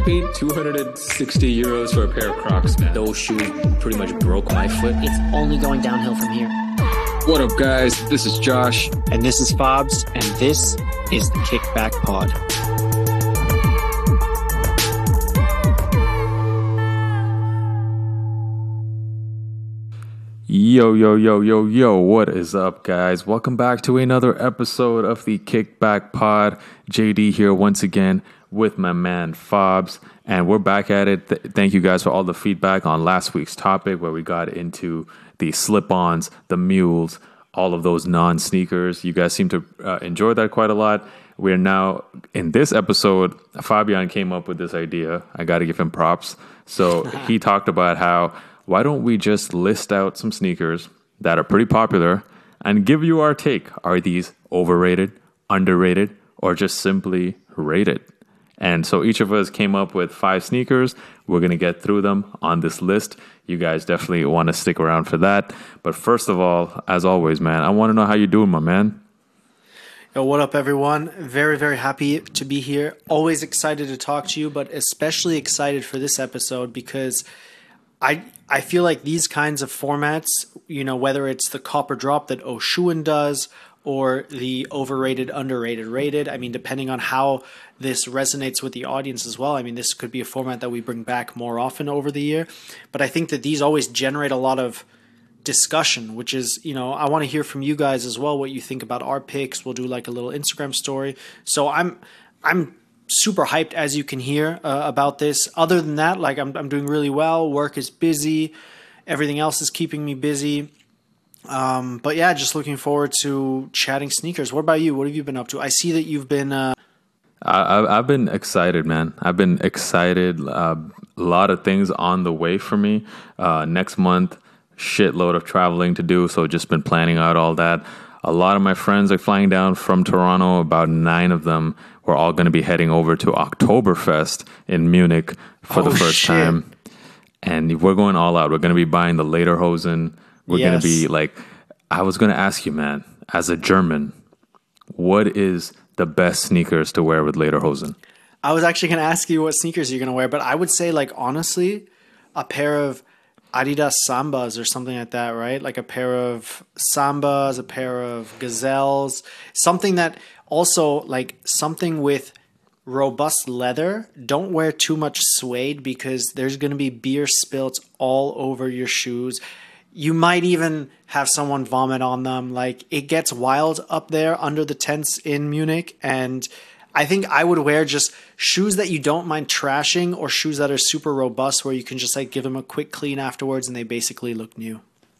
paid 260 euros for a pair of Crocs, man. Those shoes pretty much broke my foot. It's only going downhill from here. What up, guys? This is Josh. And this is Fobs, and this is the Kickback Pod. Yo, what is up, guys? Welcome back to another episode of the Kickback Pod. JD here once again with my man Fobs, and we're back at it. Thank you guys for all the feedback on last week's topic where we got into the slip-ons, the mules, all of those non-sneakers. You guys seem to enjoy that quite a lot. We're now, in this episode, Fabian came up with this idea. I got to give him props. So he talked about how, why don't we just list out some sneakers that are pretty popular and give you our take? Are these overrated, underrated, or just simply rated? And so each of us came up with 5 sneakers. We're going to get through them on this list. You guys definitely want to stick around for that. But first of all, as always, man, I want to know how you're doing, my man. Yo, what up, everyone? Very, very happy to be here. Always excited to talk to you, but especially excited for this episode because I feel like these kinds of formats, you know, whether it's the copper drop that Oshun does or the overrated, underrated, rated, I mean, depending on how this resonates with the audience as well. I mean, this could be a format that we bring back more often over the year. But I think that these always generate a lot of discussion, which is, you know, I want to hear from you guys as well, what you think about our picks. We'll do like a little Instagram story. So I'm super hyped, as you can hear, about this. Other than that, like I'm doing really well. Work is busy. Everything else is keeping me busy. But yeah, just looking forward to chatting sneakers. What about you? What have you been up to? I see that you've been... I've been excited, man. I've been excited. A lot of things on the way for me. Next month, shitload of traveling to do. So just been planning out all that. A lot of my friends are flying down from Toronto. About 9 of them. We're all going to be heading over to Oktoberfest in Munich for the first time. And we're going all out. We're going to be buying the Lederhosen. We're going to be like, I was going to ask you, man, as a German, what is the best sneakers to wear with Lederhosen? I was actually going to ask you what sneakers you're going to wear, but I would say, like, honestly, a pair of Adidas Sambas or something like that, right? Like a pair of Sambas, a pair of Gazelles, something that also, like, something with robust leather. Don't wear too much suede because there's going to be beer spilt all over your shoes. You might even have someone vomit on them. Like, it gets wild up there under the tents in Munich. And I think I would wear just shoes that you don't mind trashing or shoes that are super robust where you can just like give them a quick clean afterwards and they basically look new.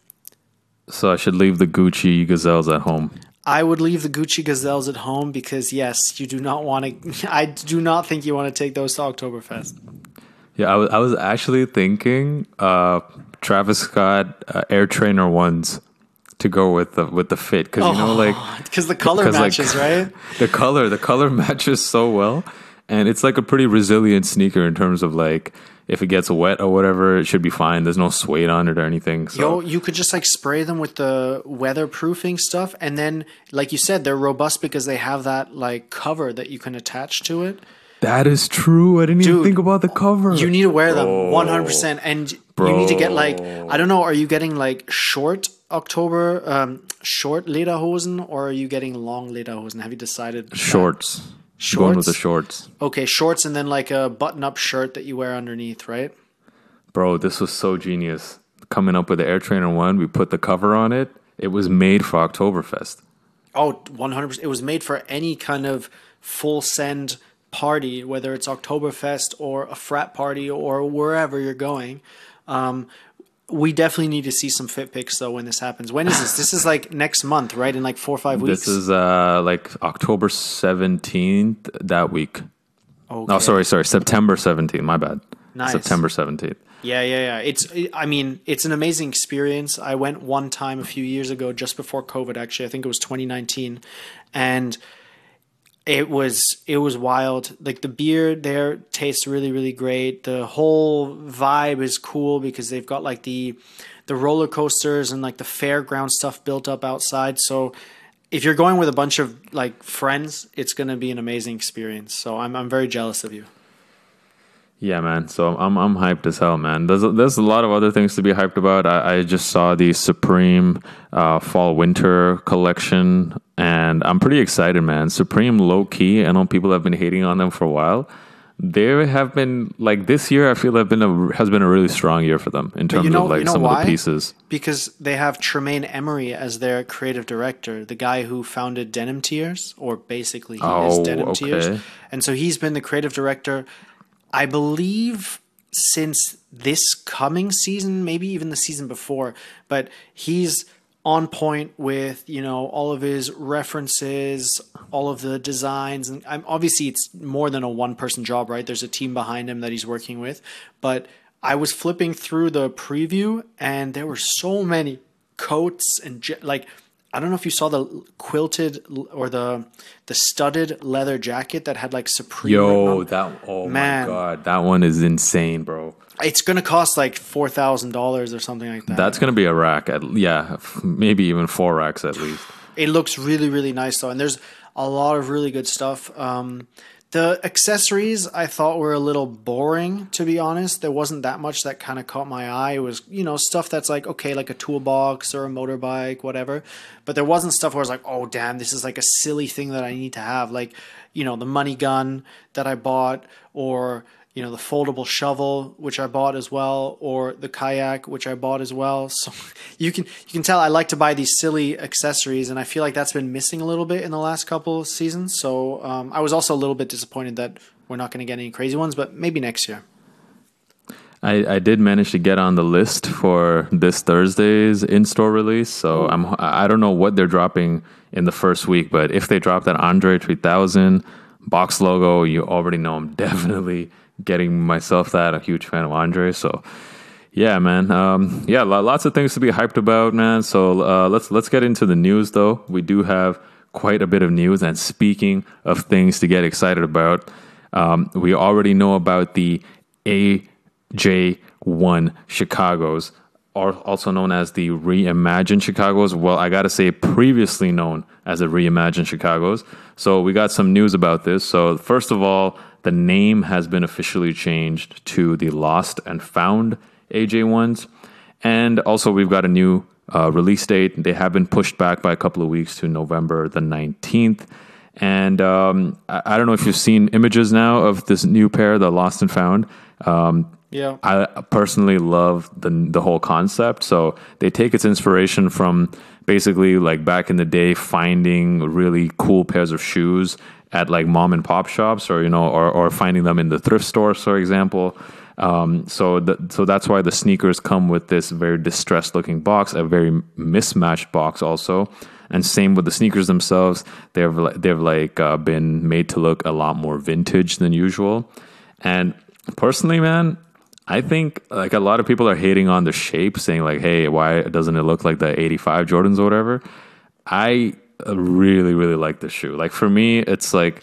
So I should leave the Gucci Gazelles at home. I would leave the Gucci Gazelles at home because, yes, you do not want to... I do not think you want to take those to Oktoberfest. Yeah, I was actually thinking Travis Scott Air Trainer ones to go with the fit because you know, like, because the color matches, right? The color matches so well, and it's like a pretty resilient sneaker in terms of like if it gets wet or whatever, it should be fine. There's no suede on it or anything. So you could just like spray them with the weatherproofing stuff, and then, like you said, they're robust because they have that like cover that you can attach to it. That is true. I didn't even think about the cover. You need to wear them 100%. And you need to get like, I don't know, are you getting like short Lederhosen or are you getting long Lederhosen? Have you decided? Shorts. Going with the shorts. Okay, shorts and then like a button-up shirt that you wear underneath, right? Bro, this was so genius. Coming up with the Air Trainer one, we put the cover on it. It was made for Oktoberfest. Oh, 100%. It was made for any kind of full send party, whether it's Oktoberfest or a frat party or wherever you're going. We definitely need to see some fit pics though when this happens. When is this? This is like next month, right? In like 4 or 5 weeks. This is like October 17th that week. Okay. No, sorry, September 17th. My bad. Nice. September 17th. Yeah. It's an amazing experience. I went one time a few years ago, just before COVID. Actually, I think it was 2019, and it was wild. Like the beer there tastes really, really great. The whole vibe is cool because they've got like the roller coasters and like the fairground stuff built up outside. So if you're going with a bunch of like friends, it's going to be an amazing experience. So I'm very jealous of you. Yeah, man. So I'm hyped as hell, man. There's a lot of other things to be hyped about. I just saw the Supreme Fall Winter collection, and I'm pretty excited, man. Supreme low key. I know people have been hating on them for a while. They have been like this year. I feel has been a really strong year for them in terms of like some of the pieces. Because they have Tremaine Emery as their creative director, the guy who founded Denim Tears, or basically he is Denim Tears. And so he's been the creative director, I believe, since this coming season, maybe even the season before. But he's on point with, you know, all of his references, all of the designs. And obviously it's more than a one-person job, right? There's a team behind him that he's working with. But I was flipping through the preview and there were so many coats and like, I don't know if you saw the quilted or the studded leather jacket that had like Supreme. My God, that one is insane, bro. It's going to cost like $4,000 or something like that. That's going to be a rack. Maybe even 4 racks at least. It looks really, really nice though. And there's a lot of really good stuff. The accessories I thought were a little boring, to be honest. There wasn't that much that kind of caught my eye. It was, you know, stuff that's like, okay, like a toolbox or a motorbike, whatever. But there wasn't stuff where I was like, oh, damn, this is like a silly thing that I need to have. Like, you know, the money gun that I bought, or, you know, the foldable shovel, which I bought as well, or the kayak, which I bought as well. So you can tell I like to buy these silly accessories, and I feel like that's been missing a little bit in the last couple of seasons. So I was also a little bit disappointed that we're not going to get any crazy ones, but maybe next year. I did manage to get on the list for this Thursday's in-store release, so I don't know what they're dropping in the first week, but if they drop that Andre 3000 box logo, you already know I'm definitely getting myself that. A huge fan of Andre, so yeah, man. Lots of things to be hyped about, man. So let's get into the news, though. We do have quite a bit of news, and speaking of things to get excited about, we already know about the AJ1 Chicago's, also known as the Reimagined Chicago's. Well, I gotta say, previously known as the Reimagined Chicago's. So we got some news about this. So first of all, the name has been officially changed to the Lost and Found AJ1s. And also we've got a new release date. They have been pushed back by a couple of weeks to November the 19th. And I don't know if you've seen images now of this new pair, the Lost and Found. Yeah, I personally love the whole concept. So they take its inspiration from basically like back in the day, finding really cool pairs of shoes at like mom and pop shops, or, you know, or finding them in the thrift stores, for example. So that's why the sneakers come with this very distressed looking box, a very mismatched box also. And same with the sneakers themselves. They've been made to look a lot more vintage than usual. And personally, man, I think like a lot of people are hating on the shape, saying like, hey, why doesn't it look like the 85 Jordans or whatever? I really, really like the shoe. Like for me, it's like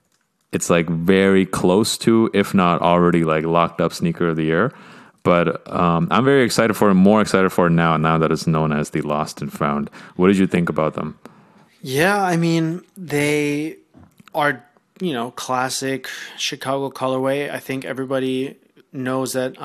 very close to, if not already like locked up sneaker of the year. But I'm very excited for it, more excited for it now that it's known as the Lost and Found. What did you think about them? Yeah, I mean, they are, you know, classic Chicago colorway. I think everybody knows that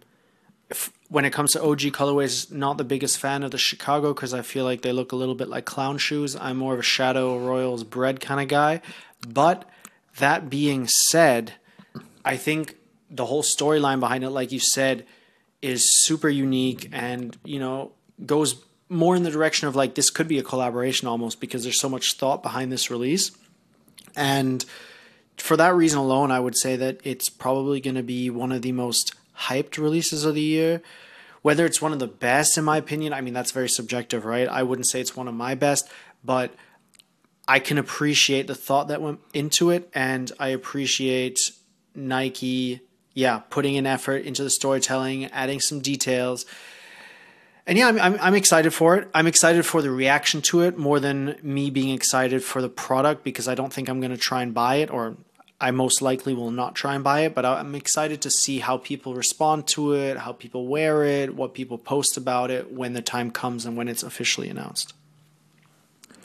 when it comes to OG colorways, not the biggest fan of the Chicago, because I feel like they look a little bit like clown shoes. I'm more of a Shadow Royals bread kind of guy. But that being said, I think the whole storyline behind it, like you said, is super unique and, you know, goes more in the direction of like this could be a collaboration almost, because there's so much thought behind this release. And for that reason alone, I would say that it's probably going to be one of the most hyped releases of the year. Whether it's one of the best, in my opinion, I mean, that's very subjective, right? I wouldn't say it's one of my best, but I can appreciate the thought that went into it, and I appreciate Nike, putting an effort into the storytelling, adding some details. And yeah, I'm excited for it. I'm excited for the reaction to it more than me being excited for the product, because I don't think I'm going to try and buy it, or I most likely will not try and buy it, but I'm excited to see how people respond to it, how people wear it, what people post about it when the time comes and when it's officially announced.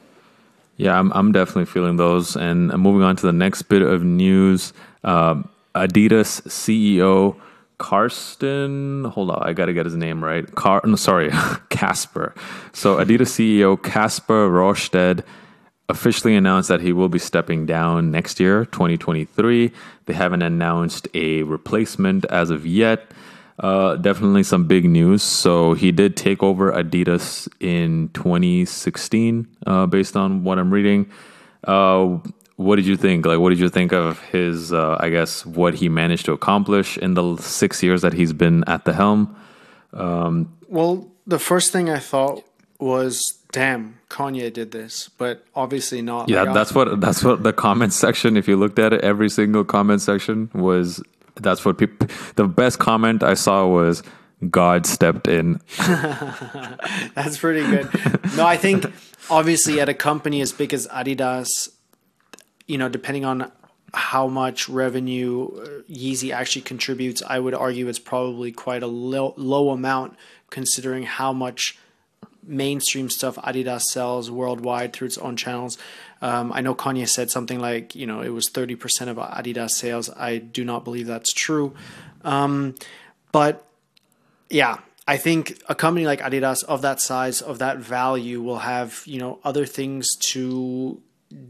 Yeah, I'm definitely feeling those. And moving on to the next bit of news, Adidas CEO Karsten, hold on, I gotta get his name right. Casper. So Adidas CEO Casper Rorsted officially announced that he will be stepping down next year, 2023. They haven't announced a replacement as of yet. Definitely some big news. So he did take over Adidas in 2016, based on what I'm reading. What did you think? Like, what did you think of his, I guess, what he managed to accomplish in the 6 years that he's been at the helm? Well, the first thing I thought was, damn, Kanye did this, but obviously not. Yeah, Like, that's what the comment section, if you looked at it, every single comment section was, that's what people, the best comment I saw was, God stepped in. That's pretty good. No, I think obviously at a company as big as Adidas, you know, depending on how much revenue Yeezy actually contributes, I would argue it's probably quite a low amount considering how much mainstream stuff Adidas sells worldwide through its own channels. I know Kanye said something like, you know, it was 30% of Adidas sales. I do not believe that's true. But yeah, I think a company like Adidas of that size, of that value, will have, you know, other things to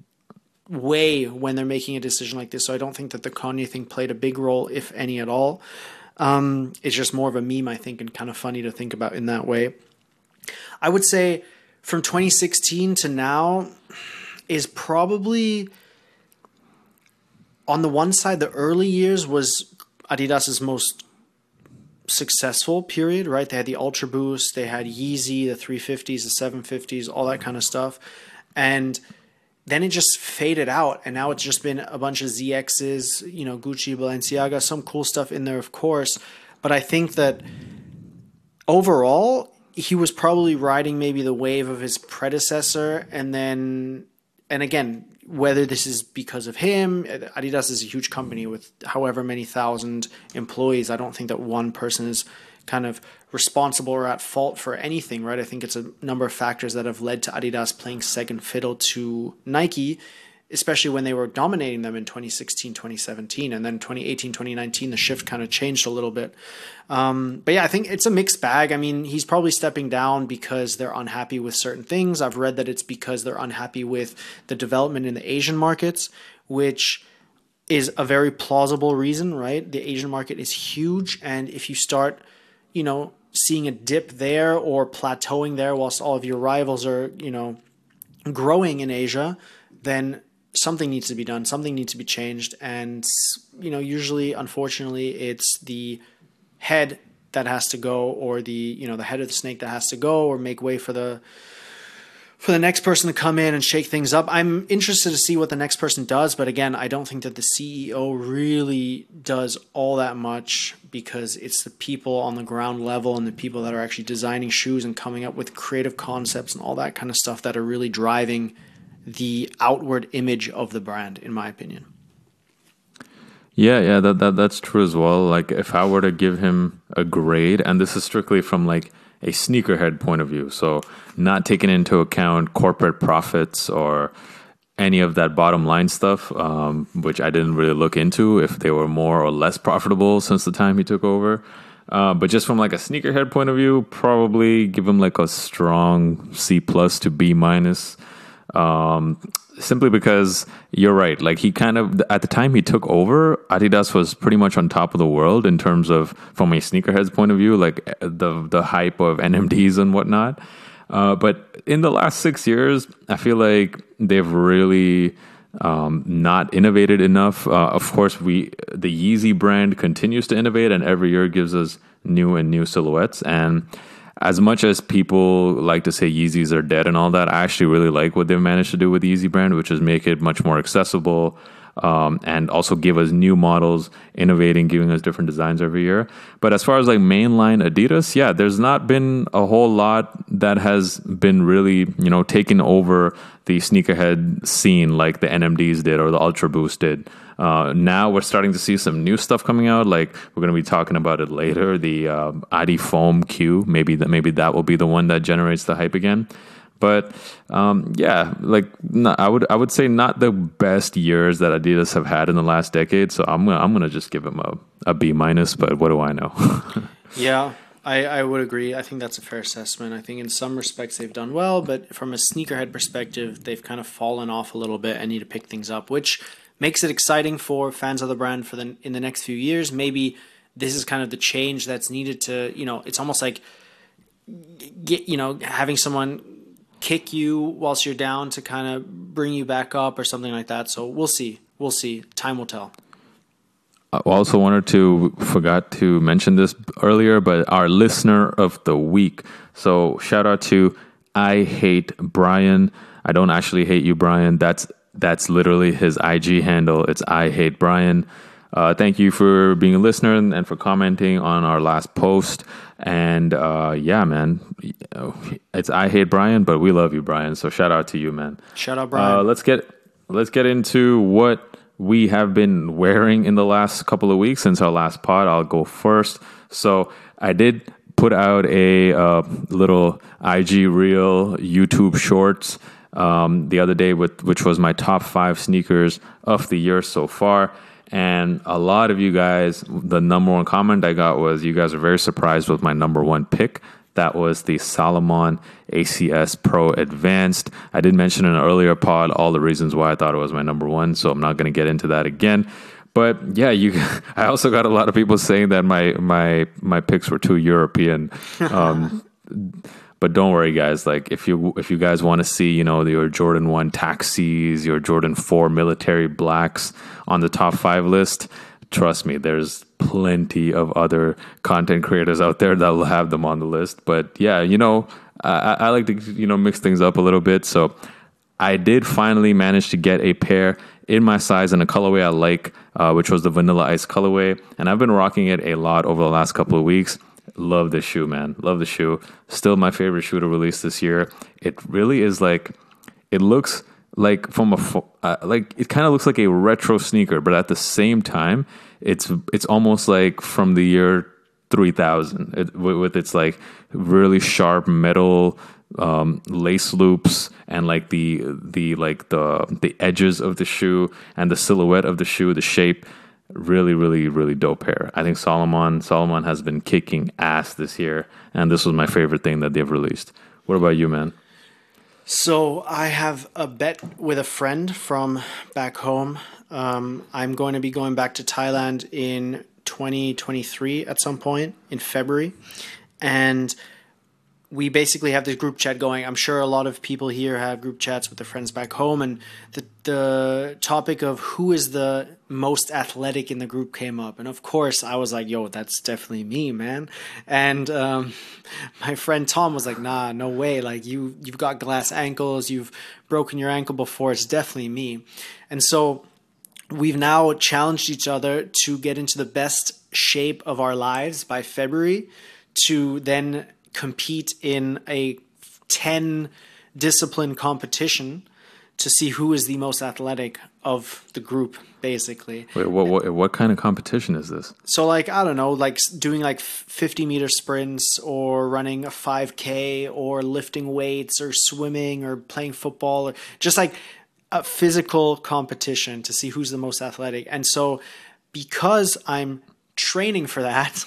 weigh when they're making a decision like this. So I don't think that the Kanye thing played a big role, if any at all. It's just more of a meme, I think, and kind of funny to think about in that way. I would say from 2016 to now is probably, on the one side, the early years was Adidas's most successful period, right? They had the Ultra Boost, they had Yeezy, the 350s, the 750s, all that kind of stuff. And then it just faded out, and now it's just been a bunch of ZXs, you know, Gucci, Balenciaga, some cool stuff in there, of course. But I think that overall, he was probably riding maybe the wave of his predecessor. And again, whether this is because of him, Adidas is a huge company with however many thousand employees. I don't think that one person is kind of responsible or at fault for anything, right? I think it's a number of factors that have led to Adidas playing second fiddle to Nike, especially when they were dominating them in 2016, 2017. And then 2018, 2019, the shift kind of changed a little bit. But yeah, I think it's a mixed bag. I mean, he's probably stepping down because they're unhappy with certain things. I've read that it's because they're unhappy with the development in the Asian markets, which is a very plausible reason, right? The Asian market is huge. And if you start, you know, seeing a dip there or plateauing there whilst all of your rivals are, you know, growing in Asia, then something needs to be done. Something needs to be changed. And, you know, usually, unfortunately, it's the head that has to go, or the, you know, the head of the snake that has to go, or make way for the next person to come in and shake things up. I'm interested to see what the next person does. But again, I don't think that the CEO really does all that much, because it's the people on the ground level and the people that are actually designing shoes and coming up with creative concepts and all that kind of stuff that are really driving the outward image of the brand, in my opinion. Yeah, that's true as well. Like, if I were to give him a grade, and this is strictly from like a sneakerhead point of view, so not taking into account corporate profits or any of that bottom line stuff, which I didn't really look into if they were more or less profitable since the time he took over. But just from like a sneakerhead point of view, probably give him like a strong C+ to B-. Simply because you're right. Like, he kind of, at the time he took over, Adidas was pretty much on top of the world in terms of, from a sneakerhead's point of view, like the hype of NMDs and whatnot. But in the last 6 years, I feel like they've really not innovated enough. Of course, the Yeezy brand continues to innovate, and every year gives us new silhouettes. And as much as people like to say Yeezys are dead and all that, I actually really like what they've managed to do with the Yeezy brand, which is make it much more accessible, and also give us new models, innovating, giving us different designs every year. But as far as like mainline Adidas, yeah, there's not been a whole lot that has been really, you know, taken over the sneakerhead scene like the NMDs did or the Ultra Boost did. Now we're starting to see some new stuff coming out. Like, we're going to be talking about it later. The Adi Foam Q, maybe that will be the one that generates the hype again. But yeah, like I would say not the best years that Adidas have had in the last decade. So I'm gonna just give them a B minus. But what do I know? Yeah, I would agree. I think that's a fair assessment. I think in some respects they've done well, but from a sneakerhead perspective, they've kind of fallen off a little bit and need to pick things up, which makes it exciting for fans of the brand in the next few years. Maybe this is kind of the change that's needed to, it's almost like having someone kick you whilst you're down to kind of bring you back up or something like that. So we'll see. Time will tell. I also forgot to mention this earlier, but our listener of the week. So shout out to I Hate Brian. I don't actually hate you, Brian. That's literally his IG handle. It's I Hate Brian. Thank you for being a listener and for commenting on our last post. And yeah, man, it's I Hate Brian, but we love you, Brian. So shout out to you, man. Shout out, Brian. Let's get into what we have been wearing in the last couple of weeks since our last pod. I'll go first. So I did put out a little IG reel, YouTube shorts the other day, which was my top 5 sneakers of the year so far. And a lot of you guys, the number one comment I got was you guys are very surprised with my number one pick. That was the Salomon ACS Pro Advanced. I did mention in an earlier pod all the reasons why I thought it was my number one, so I'm not going to get into that again. But yeah, I also got a lot of people saying that my picks were too European. But don't worry, guys. Like if you guys want to see, your Jordan 1 Taxis, your Jordan 4 Military Blacks on the top 5 list, trust me, there's plenty of other content creators out there that will have them on the list. But yeah, I like to, mix things up a little bit. So I did finally manage to get a pair in my size and a colorway I like, which was the Vanilla Ice colorway. And I've been rocking it a lot over the last couple of weeks. Love the shoe, man. Love the shoe. Still my favorite shoe to release this year. It really is it looks like it kind of looks like a retro sneaker, but at the same time, it's almost like from the year 3000 with its like really sharp metal lace loops and like the edges of the shoe and the silhouette of the shoe, the shape. Really, really, really dope pair. I think Salomon has been kicking ass this year, and this was my favorite thing that they've released. What about you, man? So I have a bet with a friend from back home. I'm going to be going back to Thailand in 2023 at some point in February, and we basically have this group chat going. I'm sure a lot of people here have group chats with their friends back home, and the topic of who is the most athletic in the group came up. And of course, I was like, yo, that's definitely me, man. And my friend Tom was like, nah, no way. Like, you've got glass ankles. You've broken your ankle before. It's definitely me. And so we've now challenged each other to get into the best shape of our lives by February to then compete in a 10 discipline competition to see who is the most athletic of the group, basically. Wait, what kind of competition is this? So, like, I don't know, like doing like 50-meter sprints or running a 5K or lifting weights or swimming or playing football or just like a physical competition to see who's the most athletic. And so because I'm training for that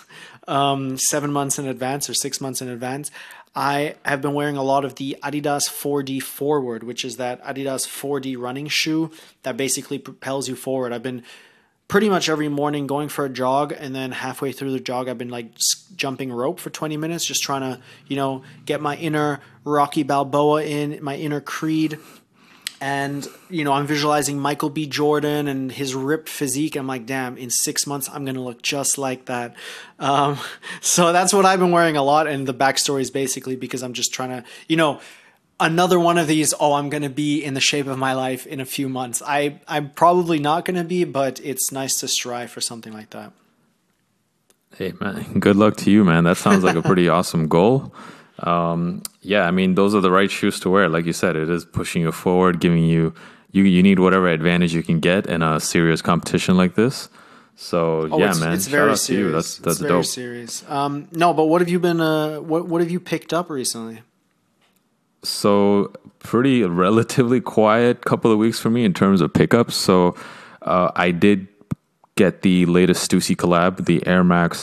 7 months in advance or 6 months in advance, I have been wearing a lot of the Adidas 4D Forward, which is that Adidas 4D running shoe that basically propels you forward. I've been pretty much every morning going for a jog, and then halfway through the jog, I've been like jumping rope for 20 minutes, just trying to, get my inner Rocky Balboa in, my inner Creed. And, I'm visualizing Michael B. Jordan and his ripped physique. I'm like, damn, in 6 months, I'm going to look just like that. So that's what I've been wearing a lot. And the backstory is basically because I'm just trying to, another one of these, I'm going to be in the shape of my life in a few months. I'm probably not going to be, but it's nice to strive for something like that. Hey, man, good luck to you, man. That sounds like a pretty awesome goal. Yeah, I mean, those are the right shoes to wear. Like you said, it is pushing you forward, giving you need whatever advantage you can get in a serious competition like this. So yeah, man, it's very shout out serious. to you. That's it's dope. Very serious. No, but what have you been? What have you picked up recently? So pretty relatively quiet couple of weeks for me in terms of pickups. So I did get the latest Stussy collab, the Air Max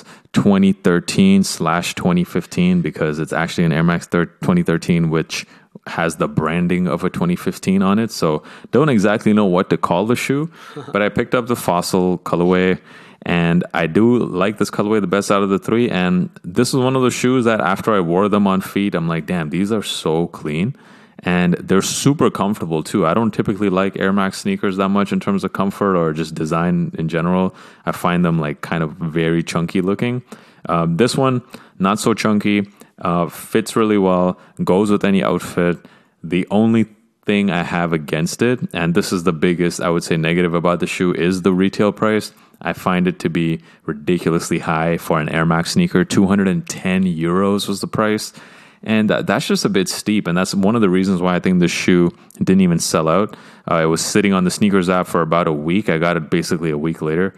2013/2015, because it's actually an Air Max 2013, which has the branding of a 2015 on it. So don't exactly know what to call the shoe, but I picked up the Fossil colorway. And I do like this colorway the best out of the three. And this is one of those shoes that after I wore them on feet, I'm like, damn, these are so clean. And they're super comfortable too. I don't typically like Air Max sneakers that much in terms of comfort or just design in general. I find them like kind of very chunky looking. This one, not so chunky, fits really well, goes with any outfit. The only thing I have against it, and this is the biggest, I would say, negative about the shoe, is the retail price. I find it to be ridiculously high for an Air Max sneaker. 210 euros was the price. And that's just a bit steep. And that's one of the reasons why I think this shoe didn't even sell out. It was sitting on the sneakers app for about a week. I got it basically a week later.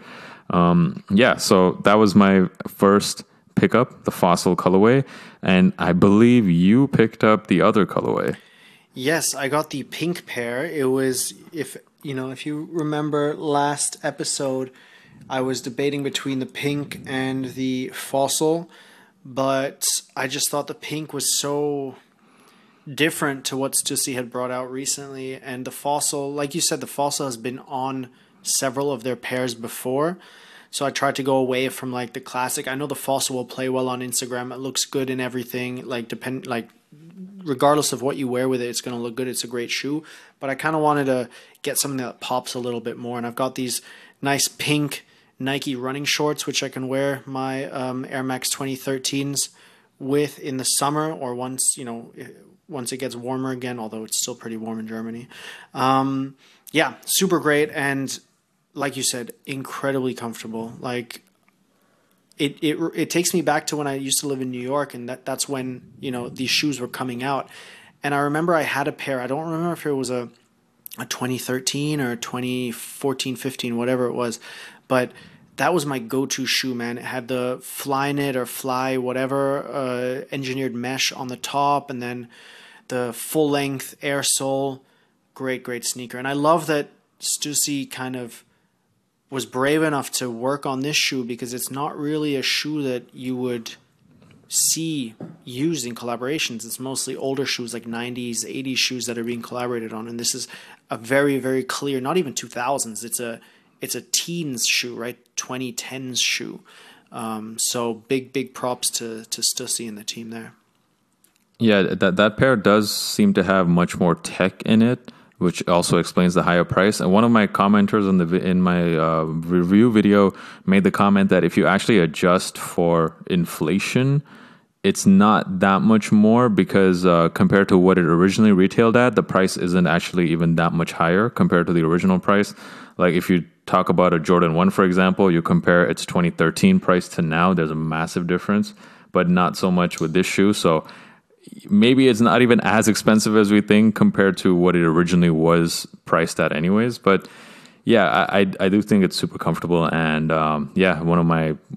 So that was my first pickup, the Fossil colorway. And I believe you picked up the other colorway. Yes, I got the pink pair. It was, if you remember last episode, I was debating between the pink and the Fossil, but I just thought the pink was so different to what Stussy had brought out recently. And the Fossil, like you said, the Fossil has been on several of their pairs before. So I tried to go away from like the classic. I know the Fossil will play well on Instagram. It looks good in everything. Regardless of what you wear with it, it's going to look good. It's a great shoe. But I kind of wanted to get something that pops a little bit more. And I've got these nice pink Nike running shorts, which I can wear my Air Max 2013s with in the summer, or once it gets warmer again, although it's still pretty warm in Germany. Super great. And like you said, incredibly comfortable. Like it takes me back to when I used to live in New York, and that's when, these shoes were coming out. And I remember I had a pair. I don't remember if it was a 2013 or 2014, 15, whatever it was, but that was my go-to shoe, man. It had the Flyknit or Fly whatever engineered mesh on the top, and then the full-length air sole. Great sneaker. And I love that Stussy kind of was brave enough to work on this shoe, because it's not really a shoe that you would see used in collaborations. It's mostly older shoes, like 90s, 80s shoes that are being collaborated on. And this is a very, very clear, not even 2000s. It's a teens shoe, right? 2010s shoe. So big props to Stussy and the team there. Yeah, that pair does seem to have much more tech in it, which also explains the higher price. And one of my commenters in my review video made the comment that if you actually adjust for inflation, it's not that much more, because compared to what it originally retailed at, the price isn't actually even that much higher compared to the original price. Like if you talk about a Jordan 1, for example, you compare its 2013 price to now, there's a massive difference, but not so much with this shoe. So maybe it's not even as expensive as we think compared to what it originally was priced at anyways. But yeah, I do think it's super comfortable, and one of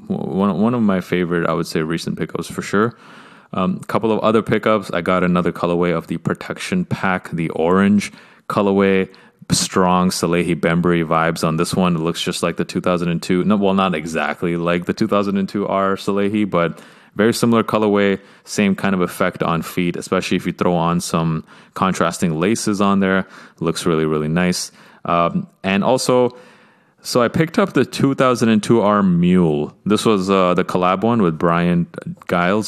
my favorite, I would say, recent pickups for sure. A couple of other pickups. I got another colorway of the Protection Pack, the orange colorway. Strong Salehi Bembury vibes on this one. It looks just like the 2002. No, well, not exactly like the 2002 R Salehi, but very similar colorway, same kind of effect on feet, especially if you throw on some contrasting laces on there. It looks really, really nice. And also, so I picked up the 2002 R Mule. This was the collab one with Brian Giles.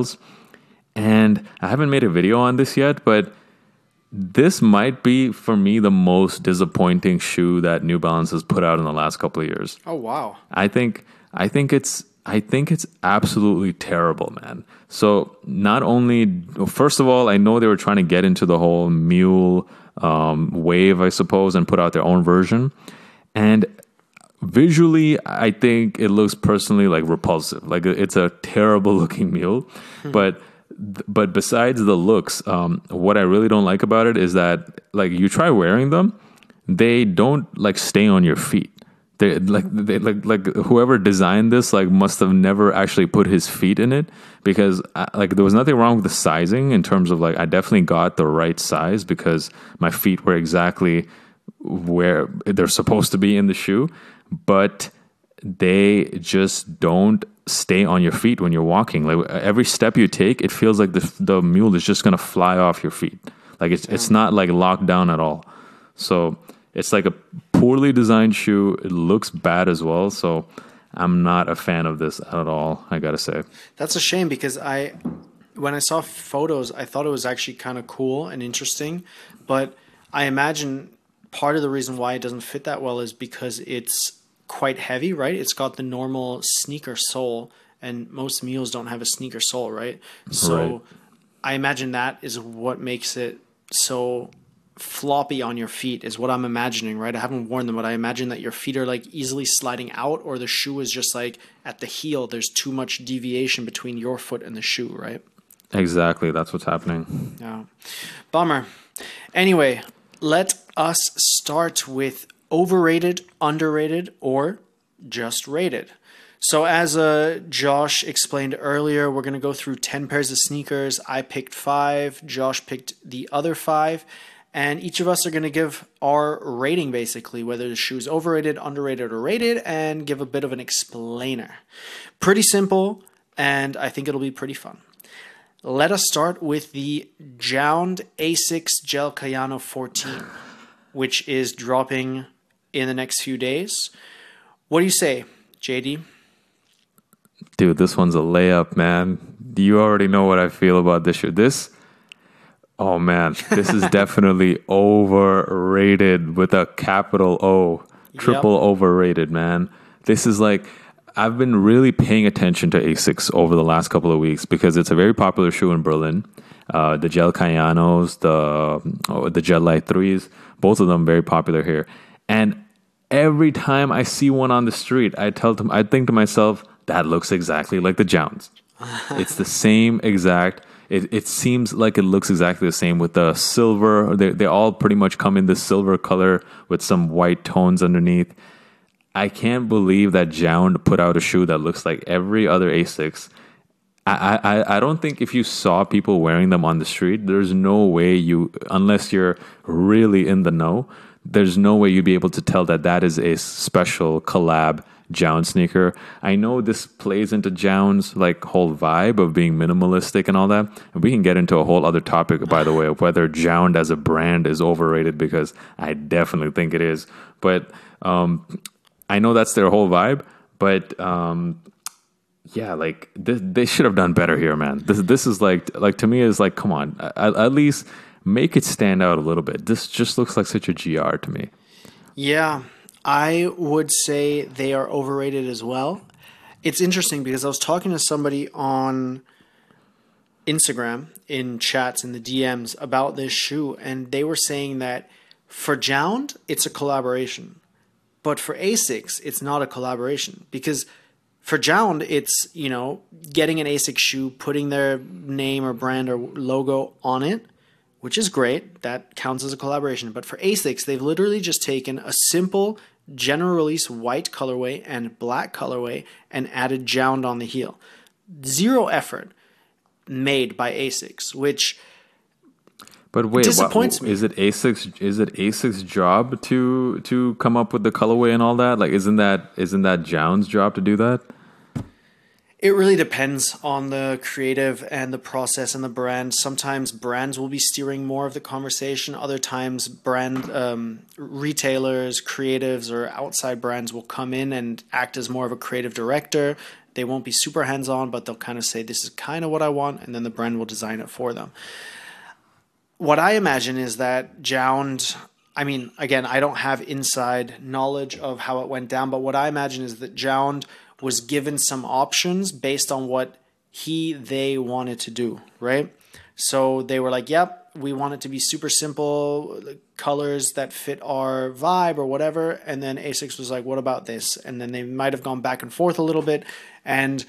And I haven't made a video on this yet, but this might be, for me, the most disappointing shoe that New Balance has put out in the last couple of years. Oh, wow. I think it's absolutely terrible, man. So not only, first of all, I know they were trying to get into the whole mule wave, I suppose, and put out their own version. And visually, I think it looks personally like repulsive. Like it's a terrible looking mule. But besides the looks, what I really don't like about it is that, like, you try wearing them, they don't like stay on your feet. Like whoever designed this like must have never actually put his feet in it, because like there was nothing wrong with the sizing in terms of like I definitely got the right size because my feet were exactly where they're supposed to be in the shoe, but they just don't stay on your feet when you're walking. Like every step you take, it feels like the mule is just gonna fly off your feet. Like it's not like locked down at all. So it's like a poorly designed shoe. It looks bad as well. So I'm not a fan of this at all, I gotta say. That's a shame because when I saw photos, I thought it was actually kind of cool and interesting, but I imagine part of the reason why it doesn't fit that well is because it's quite heavy, right? It's got the normal sneaker sole, and most mules don't have a sneaker sole, right? So Right. I imagine that is what makes it so floppy on your feet, is what I'm imagining, right? I haven't worn them, but I imagine that your feet are like easily sliding out, or the shoe is just like at the heel, there's too much deviation between your foot and the shoe, right? Exactly, that's what's happening. Yeah. Bummer. Anyway, let us start with overrated, underrated, or just rated. So as Josh explained earlier, we're going to go through 10 pairs of sneakers. I picked 5. Josh picked the other 5. And each of us are going to give our rating, basically, whether the shoe is overrated, underrated, or rated, and give a bit of an explainer. Pretty simple, and I think it'll be pretty fun. Let us start with the Jound Asics Gel Kayano 14, which is dropping in the next few days. What do you say, JD? Dude, this one's a layup, man. You already know what I feel about this shoe. Oh man, this is definitely overrated with a capital O. Triple overrated, man. This is like, I've been really paying attention to Asics over the last couple of weeks because it's a very popular shoe in Berlin. The Gel Kayanos, the Gel Light 3s, both of them very popular here. And every time I see one on the street, I think to myself, that looks exactly like the Jounds. It's the same exact. It seems like it looks exactly the same with the silver. They all pretty much come in this silver color with some white tones underneath. I can't believe that Jound put out a shoe that looks like every other Asics. I don't think if you saw people wearing them on the street, there's no way unless you're really in the know, there's no way you'd be able to tell that is a special collab Jound sneaker. I know this plays into Jound's like whole vibe of being minimalistic and all that. And we can get into a whole other topic, by the way, of whether Jound as a brand is overrated, because I definitely think it is. But I know that's their whole vibe. But yeah, like they should have done better here, man. This is like to me is like, come on, at least make it stand out a little bit. This just looks like such a GR to me. Yeah, I would say they are overrated as well. It's interesting because I was talking to somebody on Instagram in chats in the DMs about this shoe, and they were saying that for Jound, it's a collaboration. But for Asics, it's not a collaboration, because for Jound, it's, getting an Asics shoe, putting their name or brand or logo on it, which is great. That counts as a collaboration. But for Asics, they've literally just taken a simple general release white colorway and black colorway and added Jound on the heel. Zero effort made by Asics, which but wait, disappoints me. Is it Asics' job to come up with the colorway and all that? Like, isn't that Jound's job to do that? It really depends on the creative and the process and the brand. Sometimes brands will be steering more of the conversation. Other times brand retailers, creatives, or outside brands will come in and act as more of a creative director. They won't be super hands-on, but they'll kind of say, this is kind of what I want, and then the brand will design it for them. What I imagine is that Jound, again, I don't have inside knowledge of how it went down, but what I imagine is that Jound was given some options based on what they wanted to do, right? So they were like, yep, we want it to be super simple, colors that fit our vibe or whatever. And then Asics was like, what about this? And then they might have gone back and forth a little bit and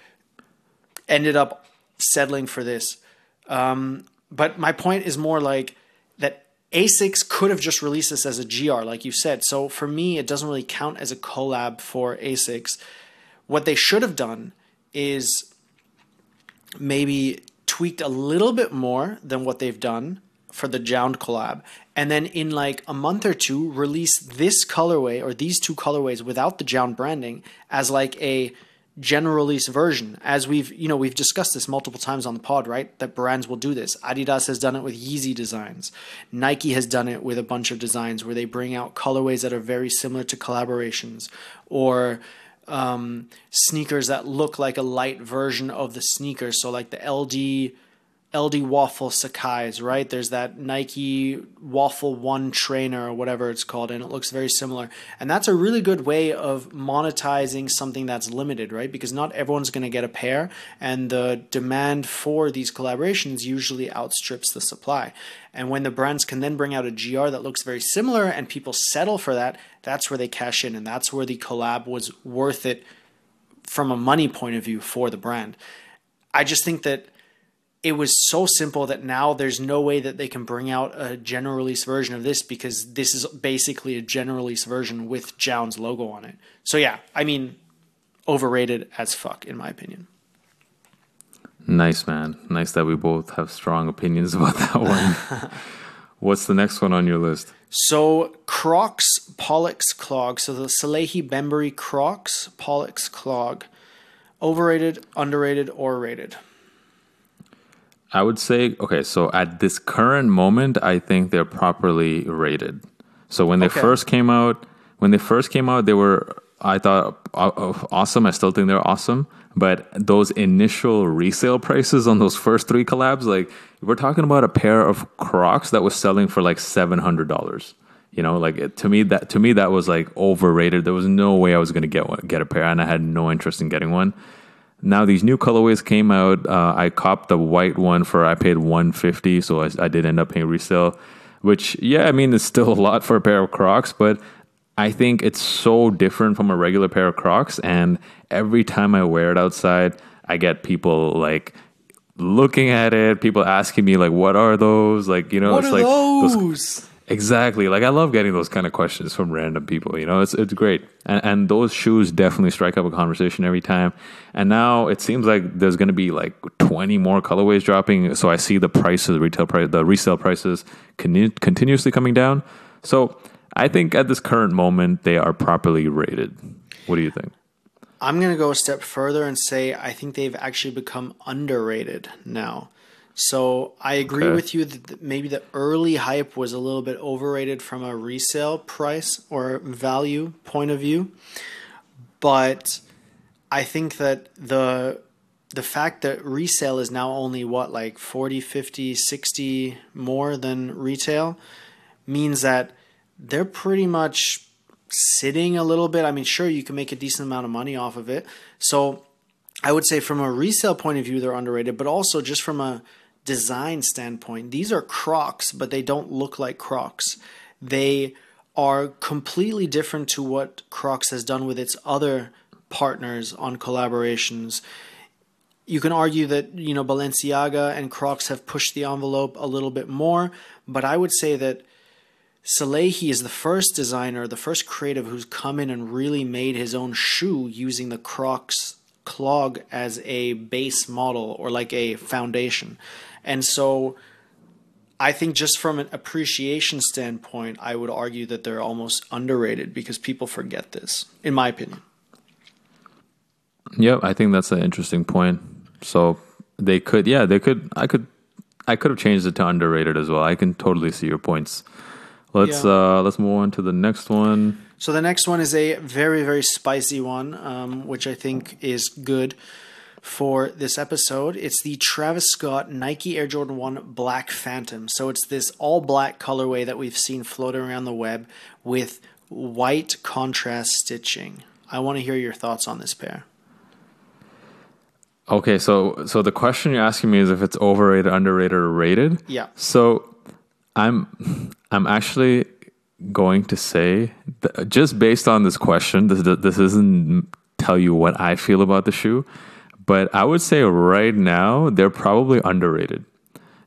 ended up settling for this. But my point is more like that Asics could have just released this as a GR, like you said. So for me, it doesn't really count as a collab for Asics. What they should have done is maybe tweaked a little bit more than what they've done for the Jound collab. And then in like a month or two, release this colorway or these two colorways without the Jound branding as like a general release version. As we've discussed this multiple times on the pod, right? That brands will do this. Adidas has done it with Yeezy designs. Nike has done it with a bunch of designs where they bring out colorways that are very similar to collaborations, or sneakers that look like a light version of the sneakers. So like the LD Waffle Sakai's, right? There's that Nike Waffle 1 trainer or whatever it's called, and it looks very similar. And that's a really good way of monetizing something that's limited, right? Because not everyone's going to get a pair, and the demand for these collaborations usually outstrips the supply. And when the brands can then bring out a GR that looks very similar and people settle for that, that's where they cash in, and that's where the collab was worth it from a money point of view for the brand. I just think that it was so simple that now there's no way that they can bring out a general release version of this, because this is basically a general release version with Jound's logo on it. So yeah, I mean, overrated as fuck, in my opinion. Nice, man. Nice that we both have strong opinions about that one. What's the next one on your list? So Crocs Pollux Clog. So the Salehi Bembury Crocs Pollux Clog. Overrated, underrated, or rated? I would say, okay, so at this current moment, I think they're properly rated. So when they first came out, they were, I thought, awesome. I still think they're awesome. But those initial resale prices on those first 3 collabs, like, we're talking about a pair of Crocs that was selling for like $700. You know, like, to me that was like overrated. There was no way I was going to get a pair, and I had no interest in getting one. Now these new colorways came out. I copped the white one I paid $150, so I did end up paying resale, which, yeah, I mean, it's still a lot for a pair of Crocs, but I think it's so different from a regular pair of Crocs, and every time I wear it outside, I get people like looking at it, people asking me like, what are those? Like, you know, what it's are like those? Exactly. Like, I love getting those kind of questions from random people. You know, it's great. And those shoes definitely strike up a conversation every time. And now it seems like there's going to be like 20 more colorways dropping. So I see the prices, the resale prices continuously coming down. So I think at this current moment, they are properly rated. What do you think? I'm going to go a step further and say I think they've actually become underrated now. So I agree with you that maybe the early hype was a little bit overrated from a resale price or value point of view. But I think that the fact that resale is now only like 40, 50, 60 more than retail means that they're pretty much sitting a little bit. I mean, sure, you can make a decent amount of money off of it. So I would say from a resale point of view, they're underrated, but also just from a design standpoint, these are Crocs, but they don't look like Crocs. They are completely different to what Crocs has done with its other partners on collaborations. You can argue that, you know, Balenciaga and Crocs have pushed the envelope a little bit more, but I would say that Salehi is the first designer, the first creative who's come in and really made his own shoe using the Crocs clog as a base model or like a foundation. And so I think just from an appreciation standpoint, I would argue that they're almost underrated because people forget this, in my opinion. Yep, I think that's an interesting point. So I could have changed it to underrated as well. I can totally see your points. Let's move on to the next one. So the next one is a very, very spicy one, which I think is good for this episode. It's the Travis Scott Nike Air Jordan 1 Black Phantom. So it's this all black colorway that we've seen floating around the web with white contrast stitching. I want to hear your thoughts on this pair. Okay, so the question you're asking me is if it's overrated, underrated, or rated? Yeah. So I'm actually going to say just based on this question, this doesn't tell you what I feel about the shoe, but I would say right now they're probably underrated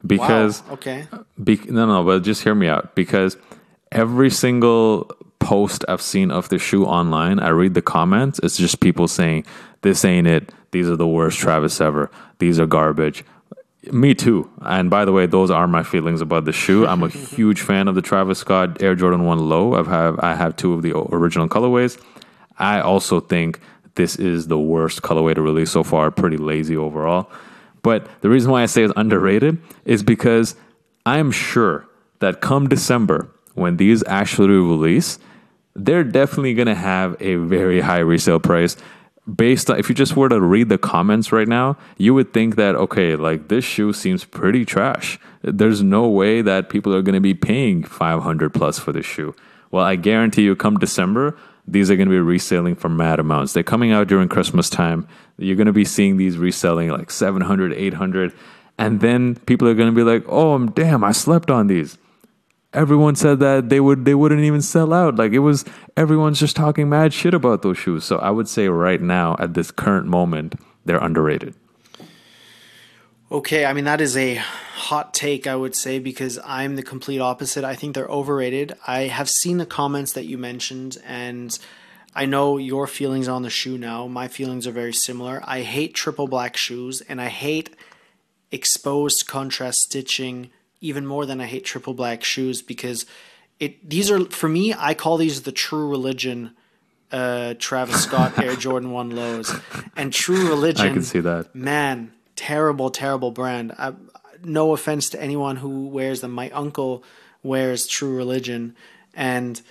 because Wow. Okay. no, but just hear me out. Because every single post I've seen of the shoe online, I read the comments. It's just people saying, "This ain't it. These are the worst Travis ever. These are garbage." Me too. And by the way, those are my feelings about the shoe. I'm a huge fan of the Travis Scott Air Jordan 1 Low. I have two of the original colorways. I also think this is the worst colorway to release so far. Pretty lazy overall. But the reason why I say it's underrated is because I'm sure that come December, when these actually release, they're definitely going to have a very high resale price. Based on, if you just were to read the comments right now, you would think that, okay, like this shoe seems pretty trash. There's no way that people are going to be paying 500 plus for this shoe. Well, I guarantee you, come December, these are going to be reselling for mad amounts. They're coming out during Christmas time. You're going to be seeing these reselling like 700, 800. And then people are going to be like, oh, damn, I slept on these. Everyone said that they wouldn't even sell out. Like, it was, everyone's just talking mad shit about those shoes. So I would say right now, at this current moment, they're underrated. Okay, I mean, that is a hot take, I would say, because I'm the complete opposite. I think they're overrated. I have seen the comments that you mentioned, and I know your feelings on the shoe now. My feelings are very similar. I hate triple black shoes, and I hate exposed contrast stitching even more than I hate triple black shoes, because these are, for me, I call these the True Religion Travis Scott Air Jordan 1 Lows. And True Religion, I can see that. Man, terrible, terrible brand. No offense to anyone who wears them. My uncle wears True Religion, and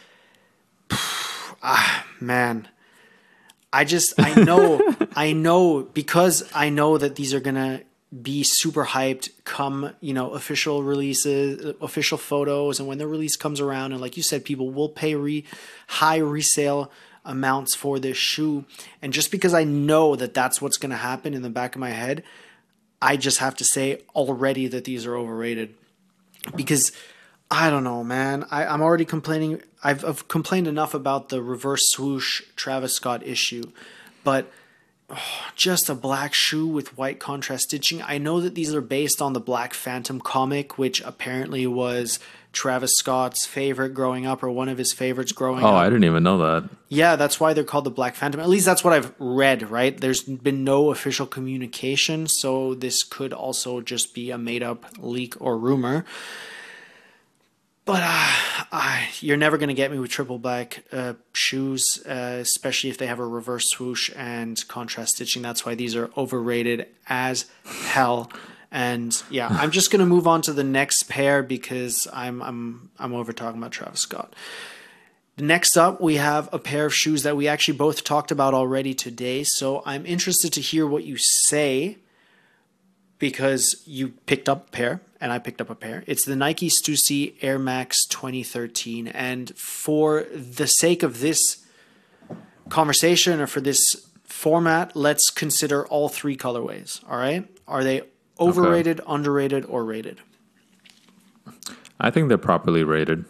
man, I know because I know that these are gonna be super hyped come, official releases, official photos, and when the release comes around, and like you said, people will pay high resale amounts for this shoe. And just because I know that that's what's going to happen in the back of my head, I just have to say already that these are overrated. Because I don't know, man. I'm already complaining. I've complained enough about the reverse swoosh Travis Scott issue, but just a black shoe with white contrast stitching. I know that these are based on the Black Phantom comic, which apparently was Travis Scott's favorite growing up, or one of his favorites growing up. Oh, I didn't even know that. Yeah, that's why they're called the Black Phantom. At least that's what I've read, right? There's been no official communication, so this could also just be a made-up leak or rumor. But you're never going to get me with triple black shoes, especially if they have a reverse swoosh and contrast stitching. That's why these are overrated as hell. And yeah, I'm just going to move on to the next pair because I'm over talking about Travis Scott. Next up, we have a pair of shoes that we actually both talked about already today. So I'm interested to hear what you say, because you picked up a pair and I picked up a pair. It's the Nike Stussy Air Max 2013. And for the sake of this conversation, or for this format, let's consider all three colorways. All right? Are they overrated, underrated, or rated? I think they're properly rated.